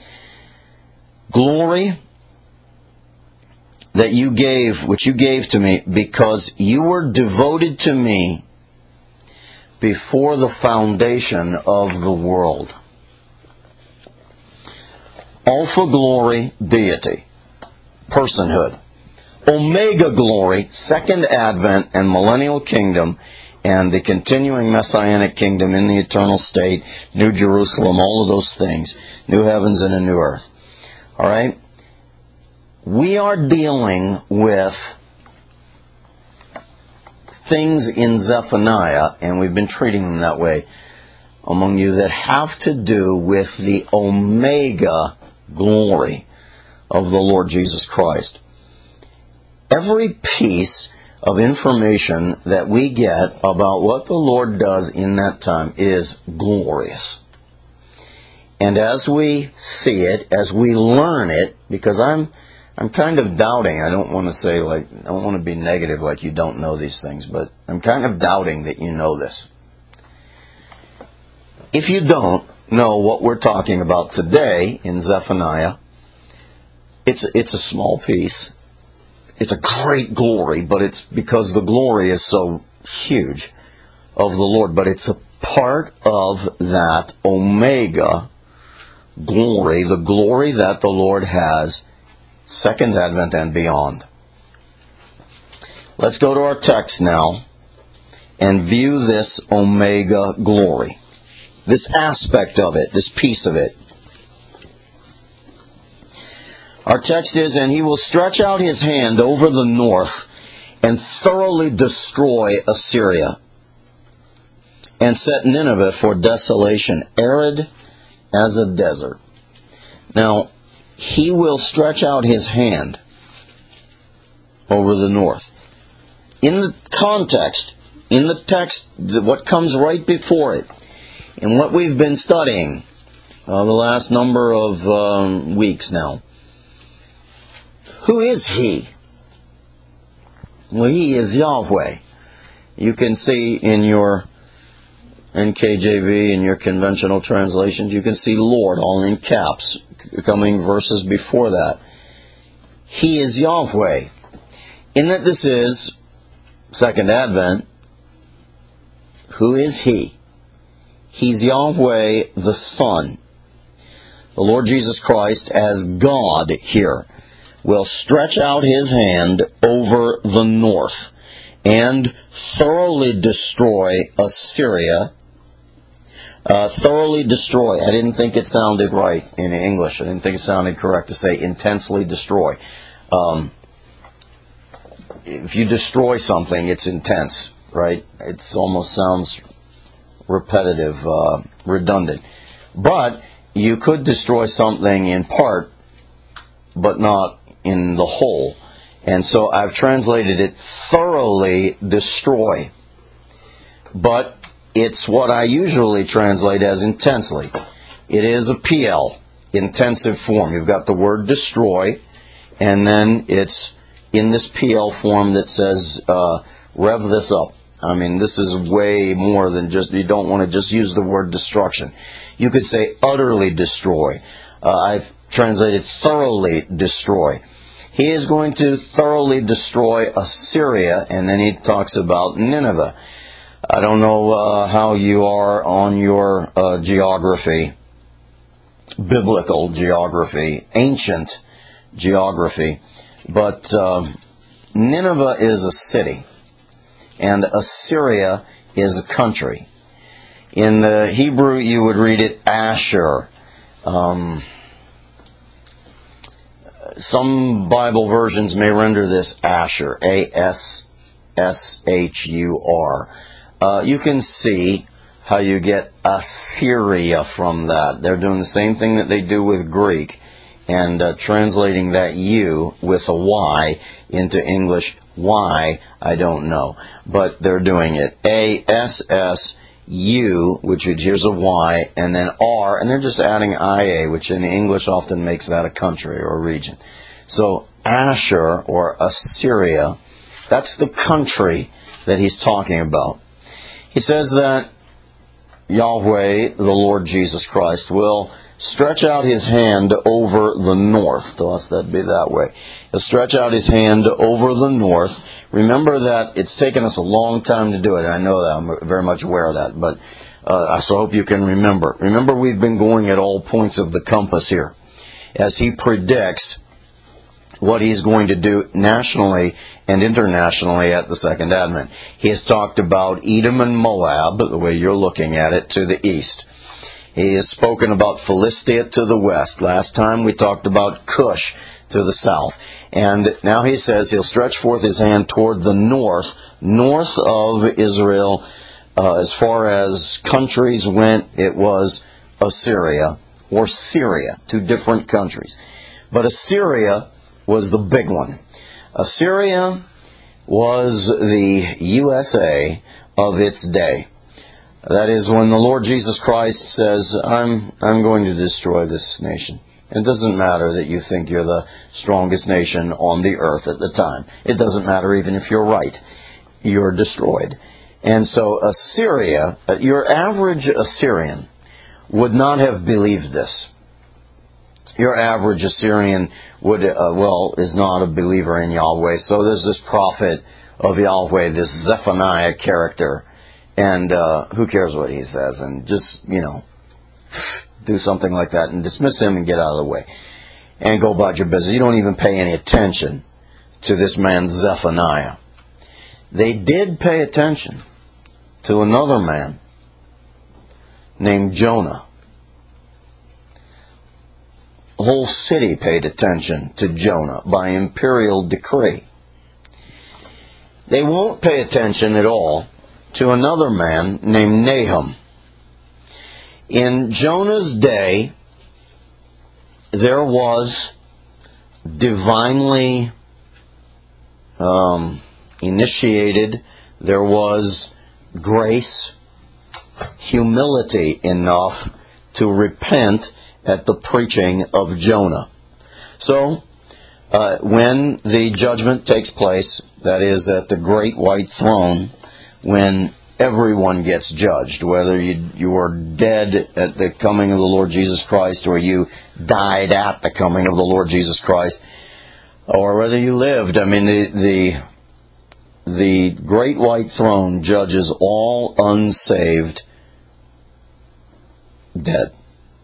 Glory that You gave, which You gave to Me, because You were devoted to Me before the foundation of the world. Alpha glory, deity, personhood. Omega glory, second advent and millennial kingdom, and the continuing messianic kingdom in the eternal state, New Jerusalem, all of those things, new heavens and a new earth. All right? We are dealing with things in Zephaniah, and we've been treating them that way among you, that have to do with the Omega glory of the Lord Jesus Christ. Every piece of information that we get about what the Lord does in that time is glorious. And as we see it, as we learn it, because I'm I'm kind of doubting, I don't want to say like, I don't want to be negative like you don't know these things, but I'm kind of doubting that you know this. If you don't know what we're talking about today in Zephaniah, it's it's a small piece. It's a great glory, but it's because the glory is so huge of the Lord. But it's a part of that Omega glory, the glory that the Lord has, Second Advent and beyond. Let's go to our text now and view this Omega glory, this aspect of it, this piece of it. Our text is, and He will stretch out His hand over the north and thoroughly destroy Assyria and set Nineveh for desolation, arid as a desert. Now, He will stretch out His hand over the north. In the context, in the text, what comes right before it, and what we've been studying uh, the last number of um, weeks now, who is He? Well, He is Yahweh. You can see in your N K J V, in your conventional translations, you can see Lord all in caps, coming verses before that. He is Yahweh. In that this is Second Advent, who is He? He's Yahweh the Son. The Lord Jesus Christ as God here will stretch out His hand over the north and thoroughly destroy Assyria. Uh, thoroughly destroy. I didn't think it sounded right in English. I didn't think it sounded correct to say intensely destroy. Um, if you destroy something, it's intense, right? It almost sounds repetitive, uh, redundant. But you could destroy something in part, but not in the whole. And so I've translated it thoroughly destroy. But it's what I usually translate as intensely. It is a P L, intensive form. You've got the word destroy, and then it's in this P L form that says, uh, rev this up. I mean, this is way more than just, you don't want to just use the word destruction. You could say utterly destroy. Uh, I've translated thoroughly destroy. He is going to thoroughly destroy Assyria, and then he talks about Nineveh. I don't know uh, how you are on your uh, geography, biblical geography, ancient geography, but uh, Nineveh is a city, and Assyria is a country. In the Hebrew, you would read it Asher. Um, some Bible versions may render this Asher, A S S H U R. Uh, you can see how you get Assyria from that. They're doing the same thing that they do with Greek, and uh, translating that U with a Y into English. Why, I don't know. But they're doing it. A S S U, which here's a Y, and then R, and they're just adding I A, which in English often makes that a country or a region. So Asher, or Assyria, that's the country that he's talking about. He says that Yahweh, the Lord Jesus Christ, will stretch out His hand over the north. To us, that'd be that way. He'll stretch out His hand over the north. Remember that it's taken us a long time to do it. I know that. I'm very much aware of that. But uh, I so hope you can remember. Remember, we've been going at all points of the compass here as He predicts what He's going to do nationally and internationally at the Second Advent. He has talked about Edom and Moab, the way you're looking at it, to the east. He has spoken about Philistia to the west. Last time we talked about Cush to the south. And now he says He'll stretch forth His hand toward the north, north of Israel. Uh, as far as countries went, it was Assyria or Syria, two different countries. But Assyria was the big one. Assyria was the U S A of its day. That is, when the Lord Jesus Christ says, I'm, I'm going to destroy this nation. It doesn't matter that you think you're the strongest nation on the earth at the time. It doesn't matter even if you're right. You're destroyed. And so Assyria, your average Assyrian would not have believed this. Your average Assyrian would, uh, well, is not a believer in Yahweh. So there's this prophet of Yahweh, this Zephaniah character. And uh, who cares what he says? And just, you know, do something like that and dismiss him and get out of the way. And go about your business. You don't even pay any attention to this man Zephaniah. They did pay attention to another man named Jonah. The whole city paid attention to Jonah by imperial decree. They won't pay attention at all to another man named Nahum. In Jonah's day, there was divinely um, initiated, there was grace, humility enough to repent at the preaching of Jonah. So, uh, when the judgment takes place, that is at the great white throne, when everyone gets judged, whether you, you are dead at the coming of the Lord Jesus Christ or you died at the coming of the Lord Jesus Christ, or whether you lived. I mean, the, the, the great white throne judges all unsaved dead.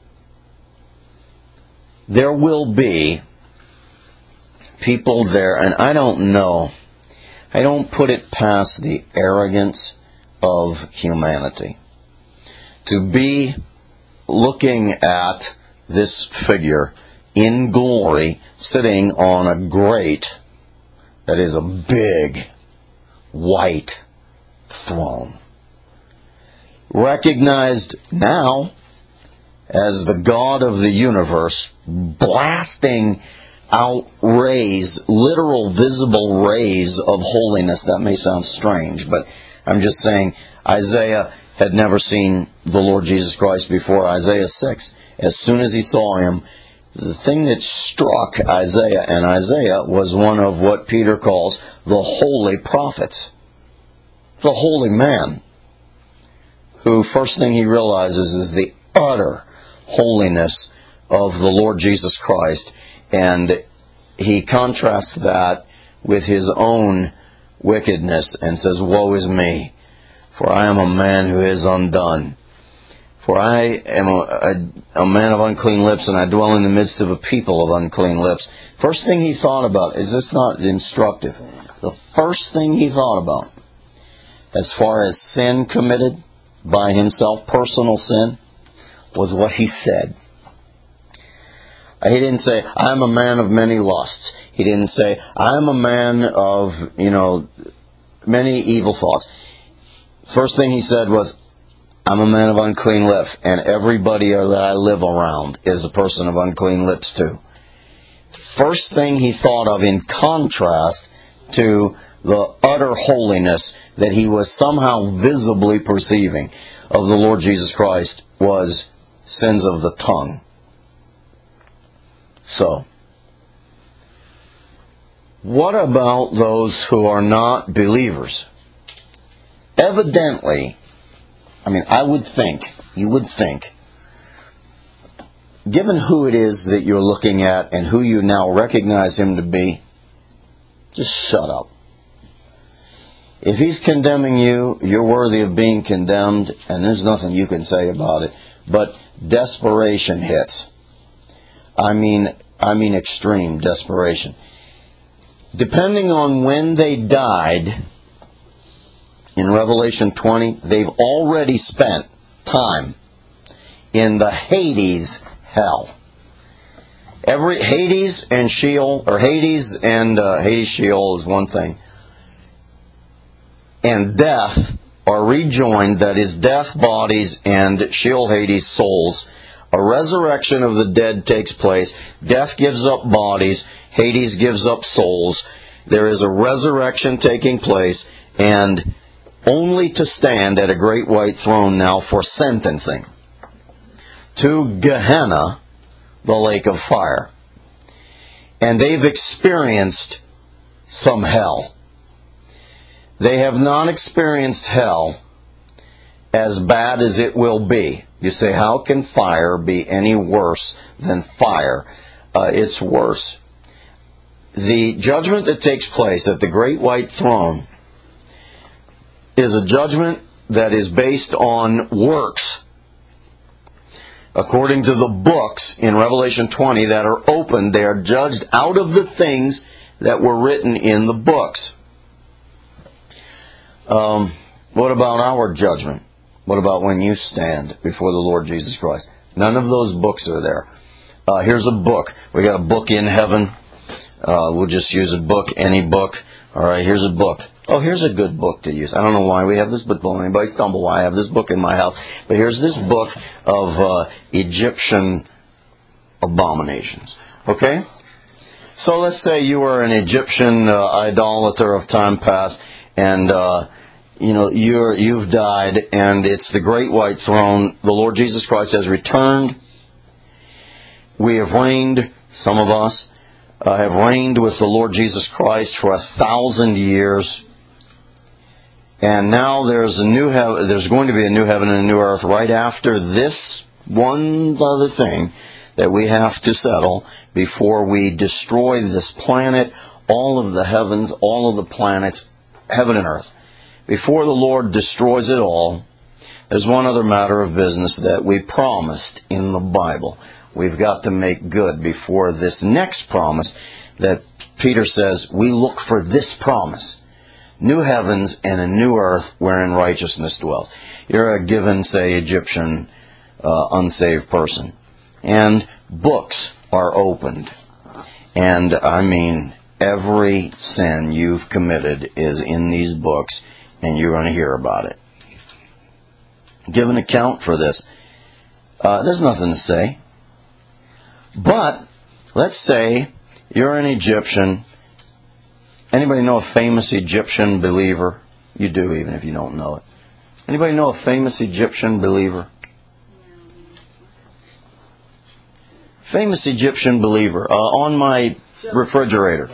There will be people there, and I don't know, I don't put it past the arrogance of humanity to be looking at this figure in glory sitting on a great, that is a big, white throne. Recognized now as the God of the universe, blasting out rays, literal visible rays of holiness. That may sound strange, but I'm just saying Isaiah had never seen the Lord Jesus Christ before. Isaiah six, as soon as he saw him, the thing that struck Isaiah, and Isaiah was one of what Peter calls the holy prophets, the holy man, who first thing he realizes is the utter holiness of the Lord Jesus Christ, and he contrasts that with his own wickedness and says, "Woe is me, for I am a man who is undone. For I am a, a, a man of unclean lips, and I dwell in the midst of a people of unclean lips." First thing he thought about, is this not instructive? The first thing he thought about, as far as sin committed by himself, personal sin, was what he said. He didn't say, "I'm a man of many lusts." He didn't say, "I'm a man of, you know, many evil thoughts." First thing he said was, "I'm a man of unclean lips, and everybody that I live around is a person of unclean lips too." First thing he thought of in contrast to the utter holiness that he was somehow visibly perceiving of the Lord Jesus Christ was sins of the tongue. So, what about those who are not believers? Evidently, I mean, I would think, you would think, given who it is that you're looking at and who you now recognize him to be, just shut up. If he's condemning you, you're worthy of being condemned, and there's nothing you can say about it. But desperation hits. I mean, I mean extreme desperation. Depending on when they died, in Revelation twenty, they've already spent time in the Hades hell. Every Hades and Sheol, or Hades and uh, Hades Sheol is one thing, and death are rejoined, that is, death bodies and Sheol Hades souls. A resurrection of the dead takes place. Death gives up bodies. Hades gives up souls. There is a resurrection taking place, and only to stand at a great white throne now for sentencing to Gehenna, the lake of fire. And they've experienced some hell. They have not experienced hell as bad as it will be. You say, how can fire be any worse than fire? Uh, it's worse. The judgment that takes place at the great white throne is a judgment that is based on works. According to the books in Revelation twenty that are opened, they are judged out of the things that were written in the books. Um, what about our judgment? What about when you stand before the Lord Jesus Christ? None of those books are there. Uh, here's a book. We got a book in heaven. Uh, we'll just use a book, any book. All right, here's a book. Oh, here's a good book to use. I don't know why we have this book. Will anybody stumble why I have this book in my house? But here's this book of uh, Egyptian abominations. Okay? So let's say you were an Egyptian uh, idolater of time past, and uh, you know you're you've died, and it's the great white throne. The Lord Jesus Christ has returned. We have reigned, some of us, uh, have reigned with the Lord Jesus Christ for a thousand years. And now there's a new heaven, there's going to be a new heaven and a new earth right after this one other thing that we have to settle before we destroy this planet, all of the heavens, all of the planets, heaven and earth. Before the Lord destroys it all, there's one other matter of business that we promised in the Bible. We've got to make good before this next promise that Peter says, we look for this promise. New heavens and a new earth wherein righteousness dwells. You're a given, say, Egyptian uh, unsaved person. And books are opened. And I mean, every sin you've committed is in these books, and you're going to hear about it. Give an account for this. Uh, there's nothing to say. But, let's say you're an Egyptian. Anybody know a famous Egyptian believer? You do, even if you don't know it. Anybody know a famous Egyptian believer? Famous Egyptian believer. Uh, on my refrigerator.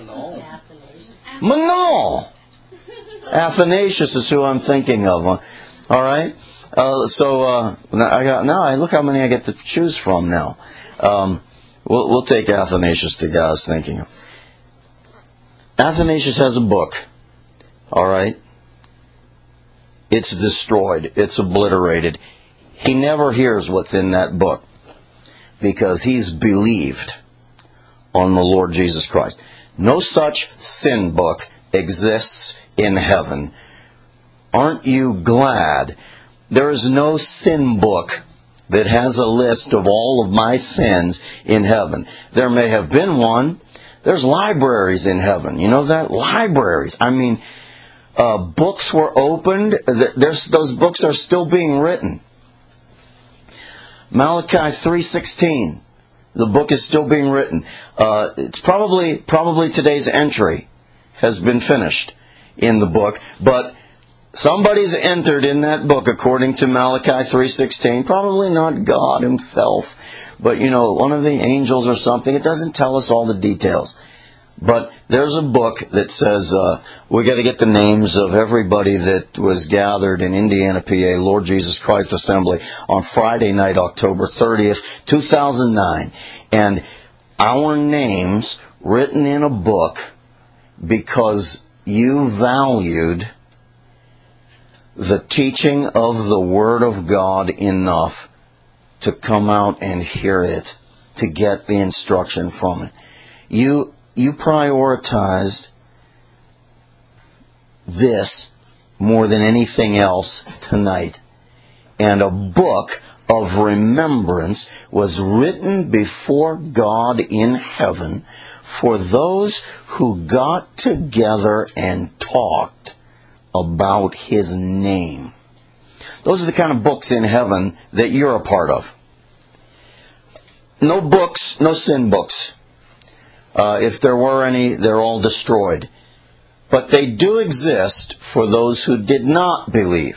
Manon! Athanasius is who I'm thinking of. All right? Uh, so, uh, I got, now I look how many I get to choose from now. Um, we'll, we'll take Athanasius to guy I was thinking of. Athanasius has a book, all right? It's destroyed. It's obliterated. He never hears what's in that book because he's believed on the Lord Jesus Christ. No such sin book exists in heaven. Aren't you glad there is no sin book that has a list of all of my sins in heaven? There may have been one. There's libraries in heaven. You know that? Libraries. I mean, uh, books were opened. There's, those books are still being written. Malachi three sixteen. The book is still being written. Uh, it's probably probably today's entry has been finished in the book, but somebody's entered in that book according to Malachi three sixteen. Probably not God Himself. But, you know, one of the angels or something. It doesn't tell us all the details. But there's a book that says uh, we got to get the names of everybody that was gathered in Indiana, P A, Lord Jesus Christ Assembly on Friday night, October thirtieth, two thousand nine. And our names written in a book because you valued the teaching of the Word of God enough to come out and hear it, to get the instruction from it. You you prioritized this more than anything else tonight. And a book of remembrance was written before God in heaven for those who got together and talked about His name. Those are the kind of books in heaven that you're a part of. No books, no sin books. Uh, if there were any, they're all destroyed. But they do exist for those who did not believe.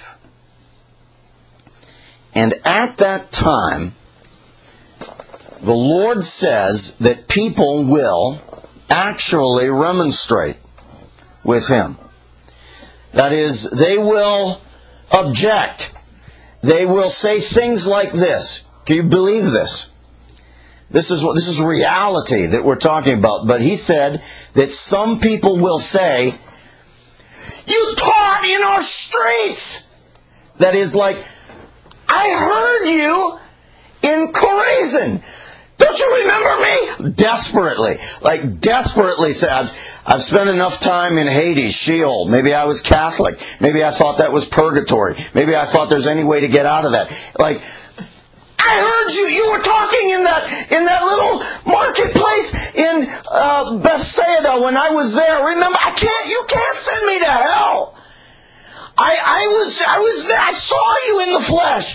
And at that time, the Lord says that people will actually remonstrate with Him. That is, they will object. They will say things like this. Can you believe this? This is what this is reality that we're talking about. But He said that some people will say, "You taught in our streets." That is like, I heard you in Chorazin. Don't you remember me? Desperately. Like, desperately say, I've, I've spent enough time in Hades, Sheol. Maybe I was Catholic. Maybe I thought that was purgatory. Maybe I thought there's any way to get out of that. Like, I heard you. You were talking in that in that little marketplace in uh, Bethsaida when I was there. Remember, I can't. You can't send me to hell. I I was I was there. I saw you in the flesh.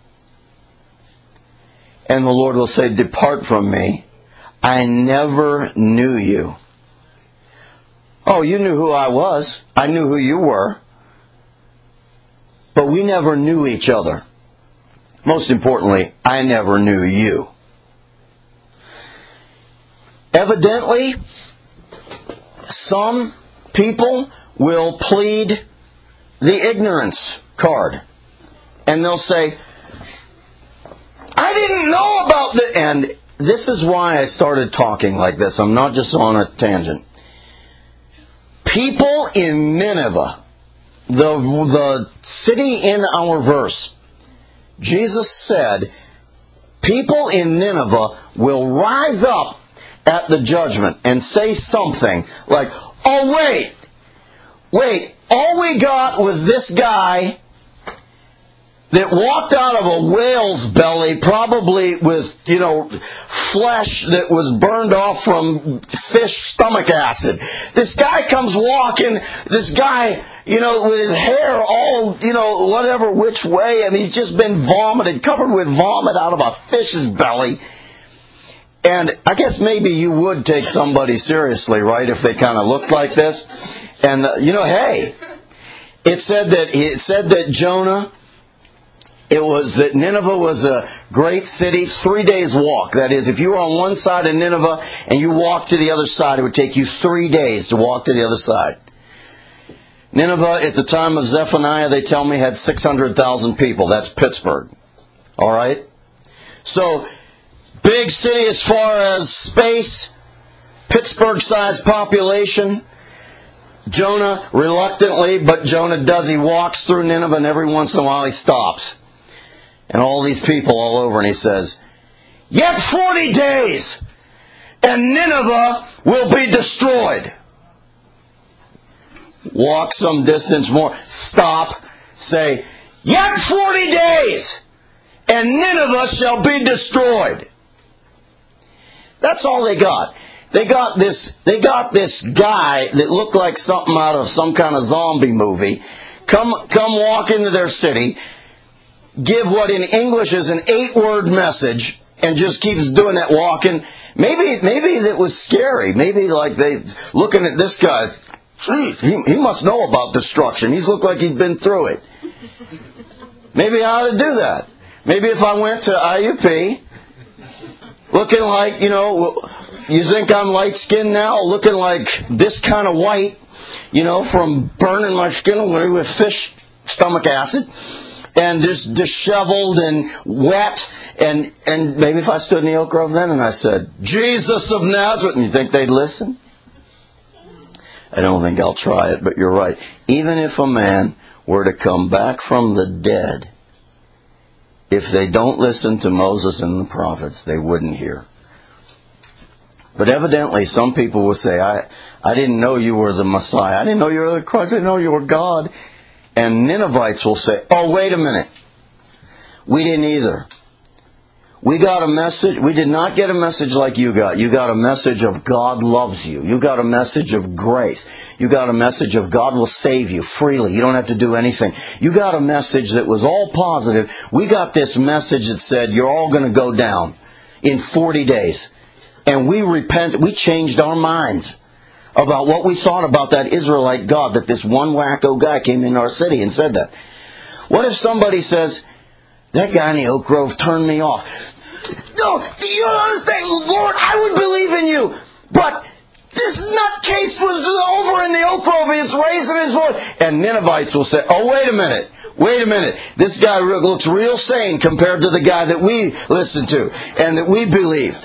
And the Lord will say, "Depart from me. I never knew you." Oh, you knew who I was. I knew who you were. But we never knew each other. Most importantly, I never knew you. Evidently, some people will plead the ignorance card. And they'll say, I didn't know about the... And this is why I started talking like this. I'm not just on a tangent. People in Nineveh, the, the city in our verse, Jesus said, people in Nineveh will rise up at the judgment and say something like, oh wait, wait, all we got was this guy that walked out of a whale's belly, probably with, you know, flesh that was burned off from fish stomach acid. This guy comes walking, this guy, you know, with his hair all, you know, whatever which way, and he's just been vomited, covered with vomit out of a fish's belly. And I guess maybe you would take somebody seriously, right, if they kind of looked like this. And, uh, you know, hey, it said that it said that Jonah... It was that Nineveh was a great city, three days walk. That is, if you were on one side of Nineveh and you walked to the other side, it would take you three days to walk to the other side. Nineveh, at the time of Zephaniah, they tell me, had six hundred thousand people. That's Pittsburgh. All right? So, big city as far as space, Pittsburgh-sized population. Jonah, reluctantly, but Jonah does. He walks through Nineveh, and every once in a while he stops. And all these people all over, and he says, yet forty days, and Nineveh will be destroyed. Walk some distance more. Stop. Say, yet forty days, and Nineveh shall be destroyed. That's all they got. They got this, they got this guy that looked like something out of some kind of zombie movie. Come, come walk into their city. Give what in English is an eight-word message and just keeps doing that walking. Maybe maybe it was scary. Maybe like they looking at this guy, gee, he, he must know about destruction. He's looked like he's been through it. Maybe I ought to do that. Maybe if I went to I U P, looking like, you know, you think I'm light-skinned now, looking like this kind of white, you know, from burning my skin away with fish stomach acid. And just disheveled and wet. And, and maybe if I stood in the Oak Grove then and I said, Jesus of Nazareth, and you think they'd listen? I don't think I'll try it, but you're right. Even if a man were to come back from the dead, if they don't listen to Moses and the prophets, they wouldn't hear. But evidently some people will say, I, I didn't know you were the Messiah. I didn't know you were the Christ. I didn't know you were God. And Ninevites will say, oh, wait a minute. We didn't either. We got a message. We did not get a message like you got. You got a message of God loves you. You got a message of grace. You got a message of God will save you freely. You don't have to do anything. You got a message that was all positive. We got this message that said you're all going to go down in forty days. And we repent. We changed our minds about what we thought about that Israelite God, that this one wacko guy came in our city and said that. What if somebody says, that guy in the Oak Grove turned me off? No, you don't understand, Lord, I would believe in you, but this nutcase was over in the Oak Grove, he's raising his voice. And Ninevites will say, oh, wait a minute, wait a minute, this guy looks real sane compared to the guy that we listened to and that we believed.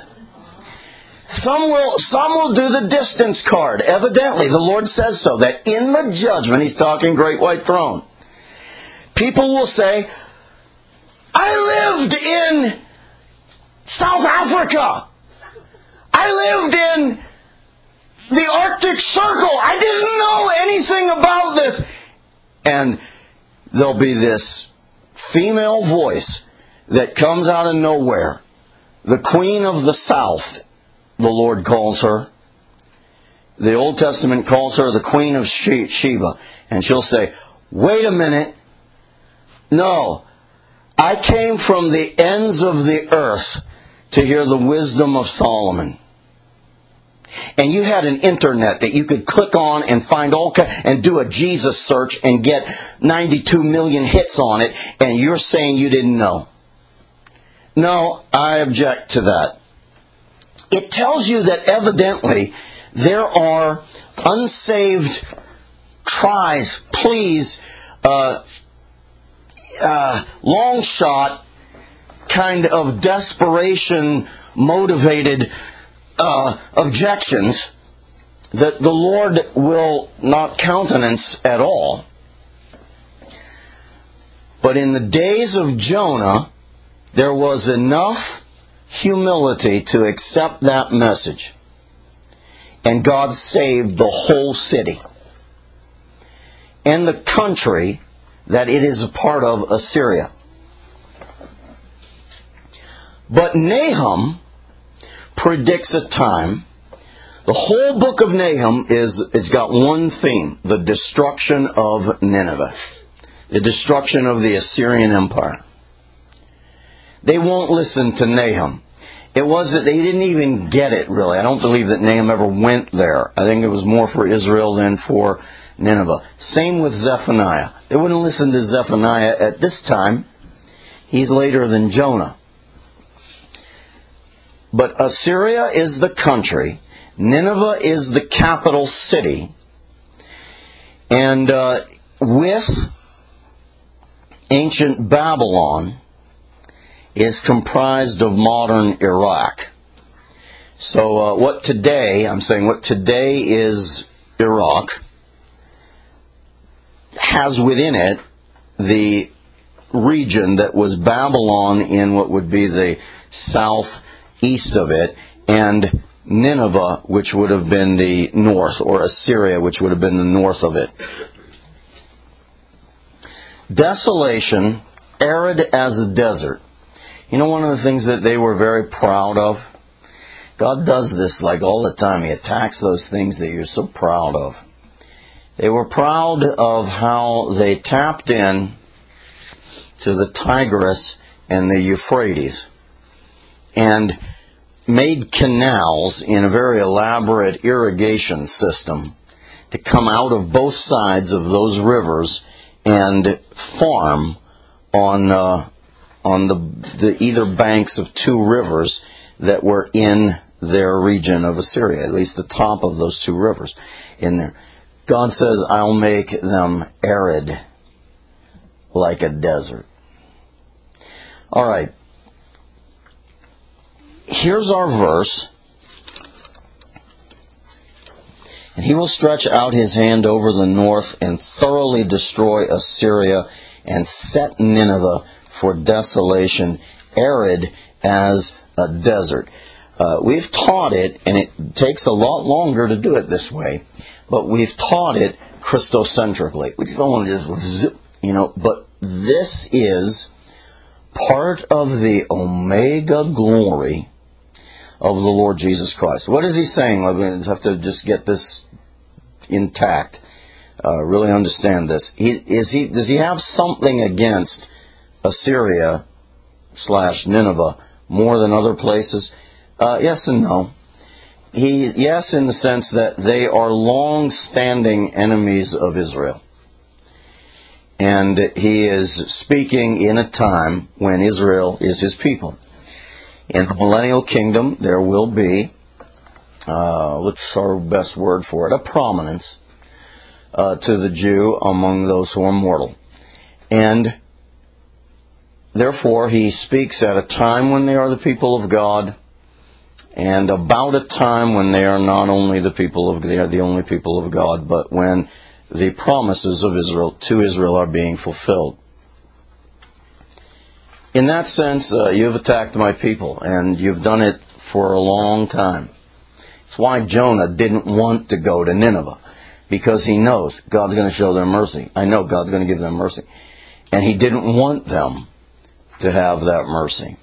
Some will, some will do the distance card. Evidently, the Lord says so, that in the judgment, He's talking Great White Throne, people will say, I lived in South Africa. I lived in the Arctic Circle. I didn't know anything about this. And there'll be this female voice that comes out of nowhere. The Queen of the South, the Lord calls her. The Old Testament calls her the Queen of Sheba. And she'll say, wait a minute. No, I came from the ends of the earth to hear the wisdom of Solomon. And you had an internet that you could click on and find all and do a Jesus search and get ninety-two million hits on it, and you're saying you didn't know. No, I object to that. it tells you that evidently there are unsaved tries, pleas, uh, uh, long shot kind of desperation motivated uh, objections that the Lord will not countenance at all. But in the days of Jonah, there was enough humility to accept that message. And God saved the whole city and the country that it is a part of, Assyria. But Nahum predicts a time. The whole book of Nahum is, it's got one theme: the destruction of Nineveh. The destruction of the Assyrian Empire. They won't listen to Nahum. It was that they didn't even get it, really. I don't believe that Nahum ever went there. I think it was more for Israel than for Nineveh. Same with Zephaniah. They wouldn't listen to Zephaniah at this time. He's later than Jonah. But Assyria is the country. Nineveh is the capital city. And uh, with ancient Babylon is comprised of modern Iraq. So uh, what today, I'm saying what today is Iraq, has within it the region that was Babylon in what would be the southeast of it, and Nineveh, which would have been the north, or Assyria, which would have been the north of it. Desolation, arid as a desert. You know, one of the things that they were very proud of? God does this like all the time. He attacks those things that you're so proud of. They were proud of how they tapped in to the Tigris and the Euphrates and made canals in a very elaborate irrigation system to come out of both sides of those rivers and farm on uh, on the, the either banks of two rivers that were in their region of Assyria, at least the top of those two rivers in there. God says, I'll make them arid like a desert. All right. Here's our verse. And he will stretch out his hand over the north and thoroughly destroy Assyria and set Nineveh for desolation, arid as a desert. Uh, we've taught it, and it takes a lot longer to do it this way, but we've taught it Christocentrically. We just don't want to just zip, you know, but this is part of the Omega glory of the Lord Jesus Christ. What is he saying? We have to just get this intact. Uh, really understand this. He, is he? Does he have something against Assyria slash Nineveh more than other places? Uh, yes and no. He, yes, in the sense that they are long-standing enemies of Israel. And he is speaking in a time when Israel is his people. In the millennial kingdom, there will be, uh, what's our best word for it, a prominence uh, to the Jew among those who are mortal. And therefore, he speaks at a time when they are the people of God, and about a time when they are not only the people of, they are the only people of God, but when the promises of Israel to Israel are being fulfilled. In that sense, uh, you've attacked my people, and you've done it for a long time. It's why Jonah didn't want to go to Nineveh, because he knows God's going to show them mercy. I know God's going to give them mercy. And he didn't want them to have that mercy.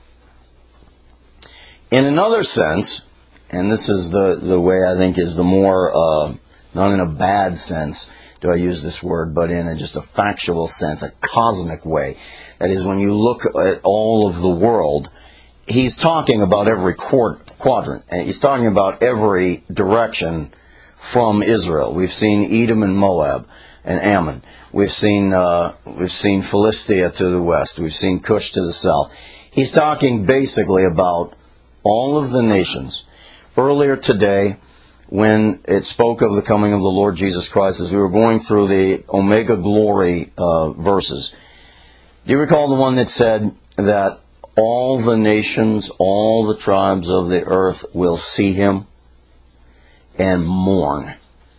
In another sense, and this is the, the way I think is the more, uh, not in a bad sense, do I use this word, but in a, just a factual sense, a cosmic way. That is, when you look at all of the world, he's talking about every quadrant. And he's talking about every direction from Israel. We've seen Edom and Moab and Ammon. We've seen uh, we've seen Philistia to the west. We've seen Cush to the south. He's talking basically about all of the nations. earlier today when it spoke of the coming of the Lord Jesus Christ as we were going through the Omega Glory uh, verses. Do you recall the one that said that all the nations, all the tribes of the earth will see Him and mourn?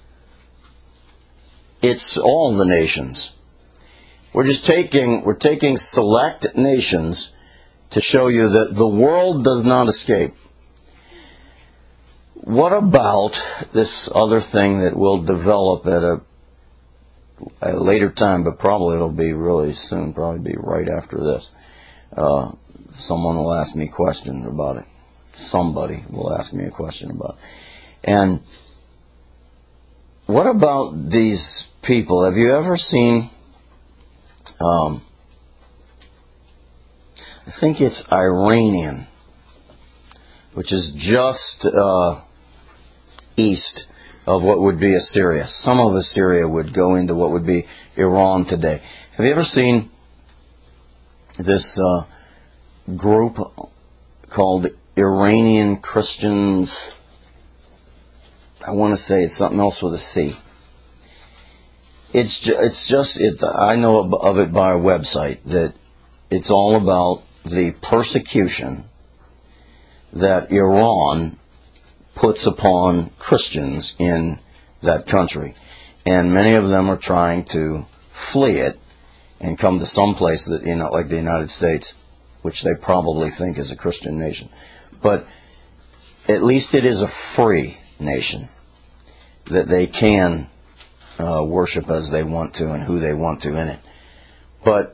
It's all the nations. We're just taking, we're taking select nations to show you that the world does not escape. What about this other thing that will develop at a, at a later time, but probably it'll be really soon, probably be right after this. Uh, someone will ask me questions about it. Somebody will ask me a question about it. And what about these people? Have you ever seen, um, I think it's Iranian, which is just uh, east of what would be Assyria. Some of Assyria would go into what would be Iran today. Have you ever seen this uh, group called Iranian Christians? I want to say it's something else with a C. It's ju- it's just it. I know of, of it by a website that it's all about the persecution that Iran puts upon Christians in that country, and many of them are trying to flee it and come to some place that, you know, like the United States, which they probably think is a Christian nation, but at least it is a free nation that they can uh, worship as they want to and who they want to in it. But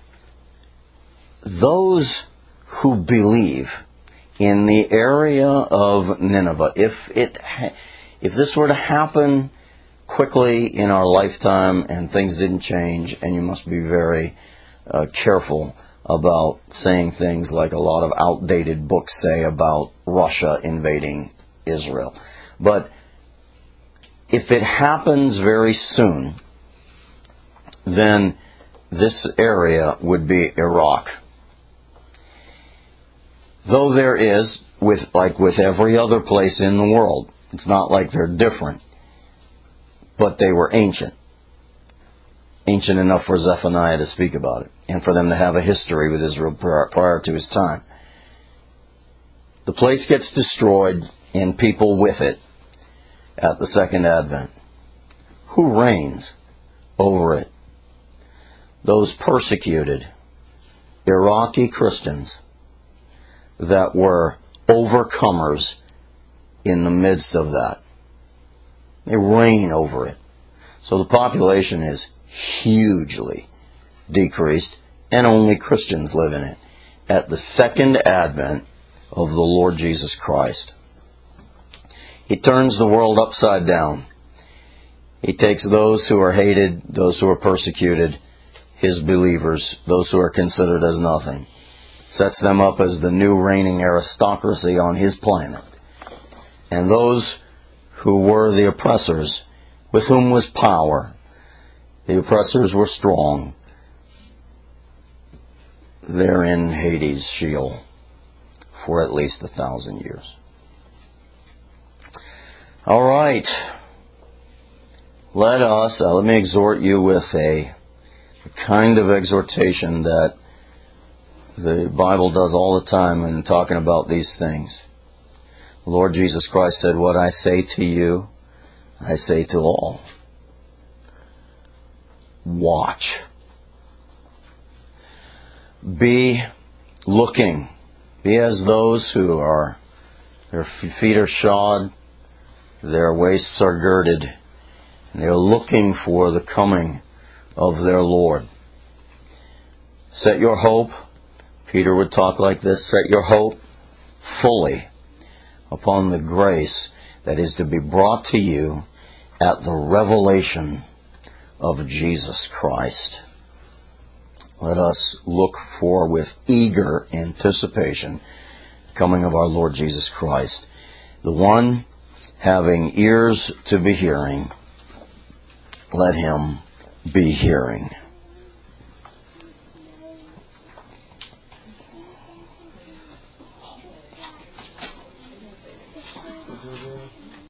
those who believe in the area of Nineveh, if it ha- if this were to happen quickly in our lifetime and things didn't change, and you must be very uh, careful about saying things like a lot of outdated books say about Russia invading Israel. But if it happens very soon, then this area would be Iraq. Though there is, with like with every other place in the world, it's not like they're different, but they were ancient. Ancient enough for Zephaniah to speak about it, and for them to have a history with Israel prior to his time. The place gets destroyed, and people with it, at the second advent. Who reigns over it? Those persecuted Iraqi Christians that were overcomers in the midst of that. They reign over it. So the population is hugely decreased, and only Christians live in it at the second advent of the Lord Jesus Christ. He turns the world upside down. He takes those who are hated, those who are persecuted, His believers, those who are considered as nothing, sets them up as the new reigning aristocracy on His planet. And those who were the oppressors, with whom was power, the oppressors were strong. They're in Hades' Sheol for at least a thousand years. All right. Let us, uh, let me exhort you with a, a kind of exhortation that the Bible does all the time in talking about these things. The Lord Jesus Christ said, "What I say to you, I say to all. Watch. Be looking. Be as those who are, their feet are shod, their waists are girded, and they are looking for the coming of their Lord. Set your hope," Peter would talk like this, "set your hope fully upon the grace that is to be brought to you at the revelation of Jesus Christ." Let us look for with eager anticipation the coming of our Lord Jesus Christ. The one having ears to be hearing, let him be hearing.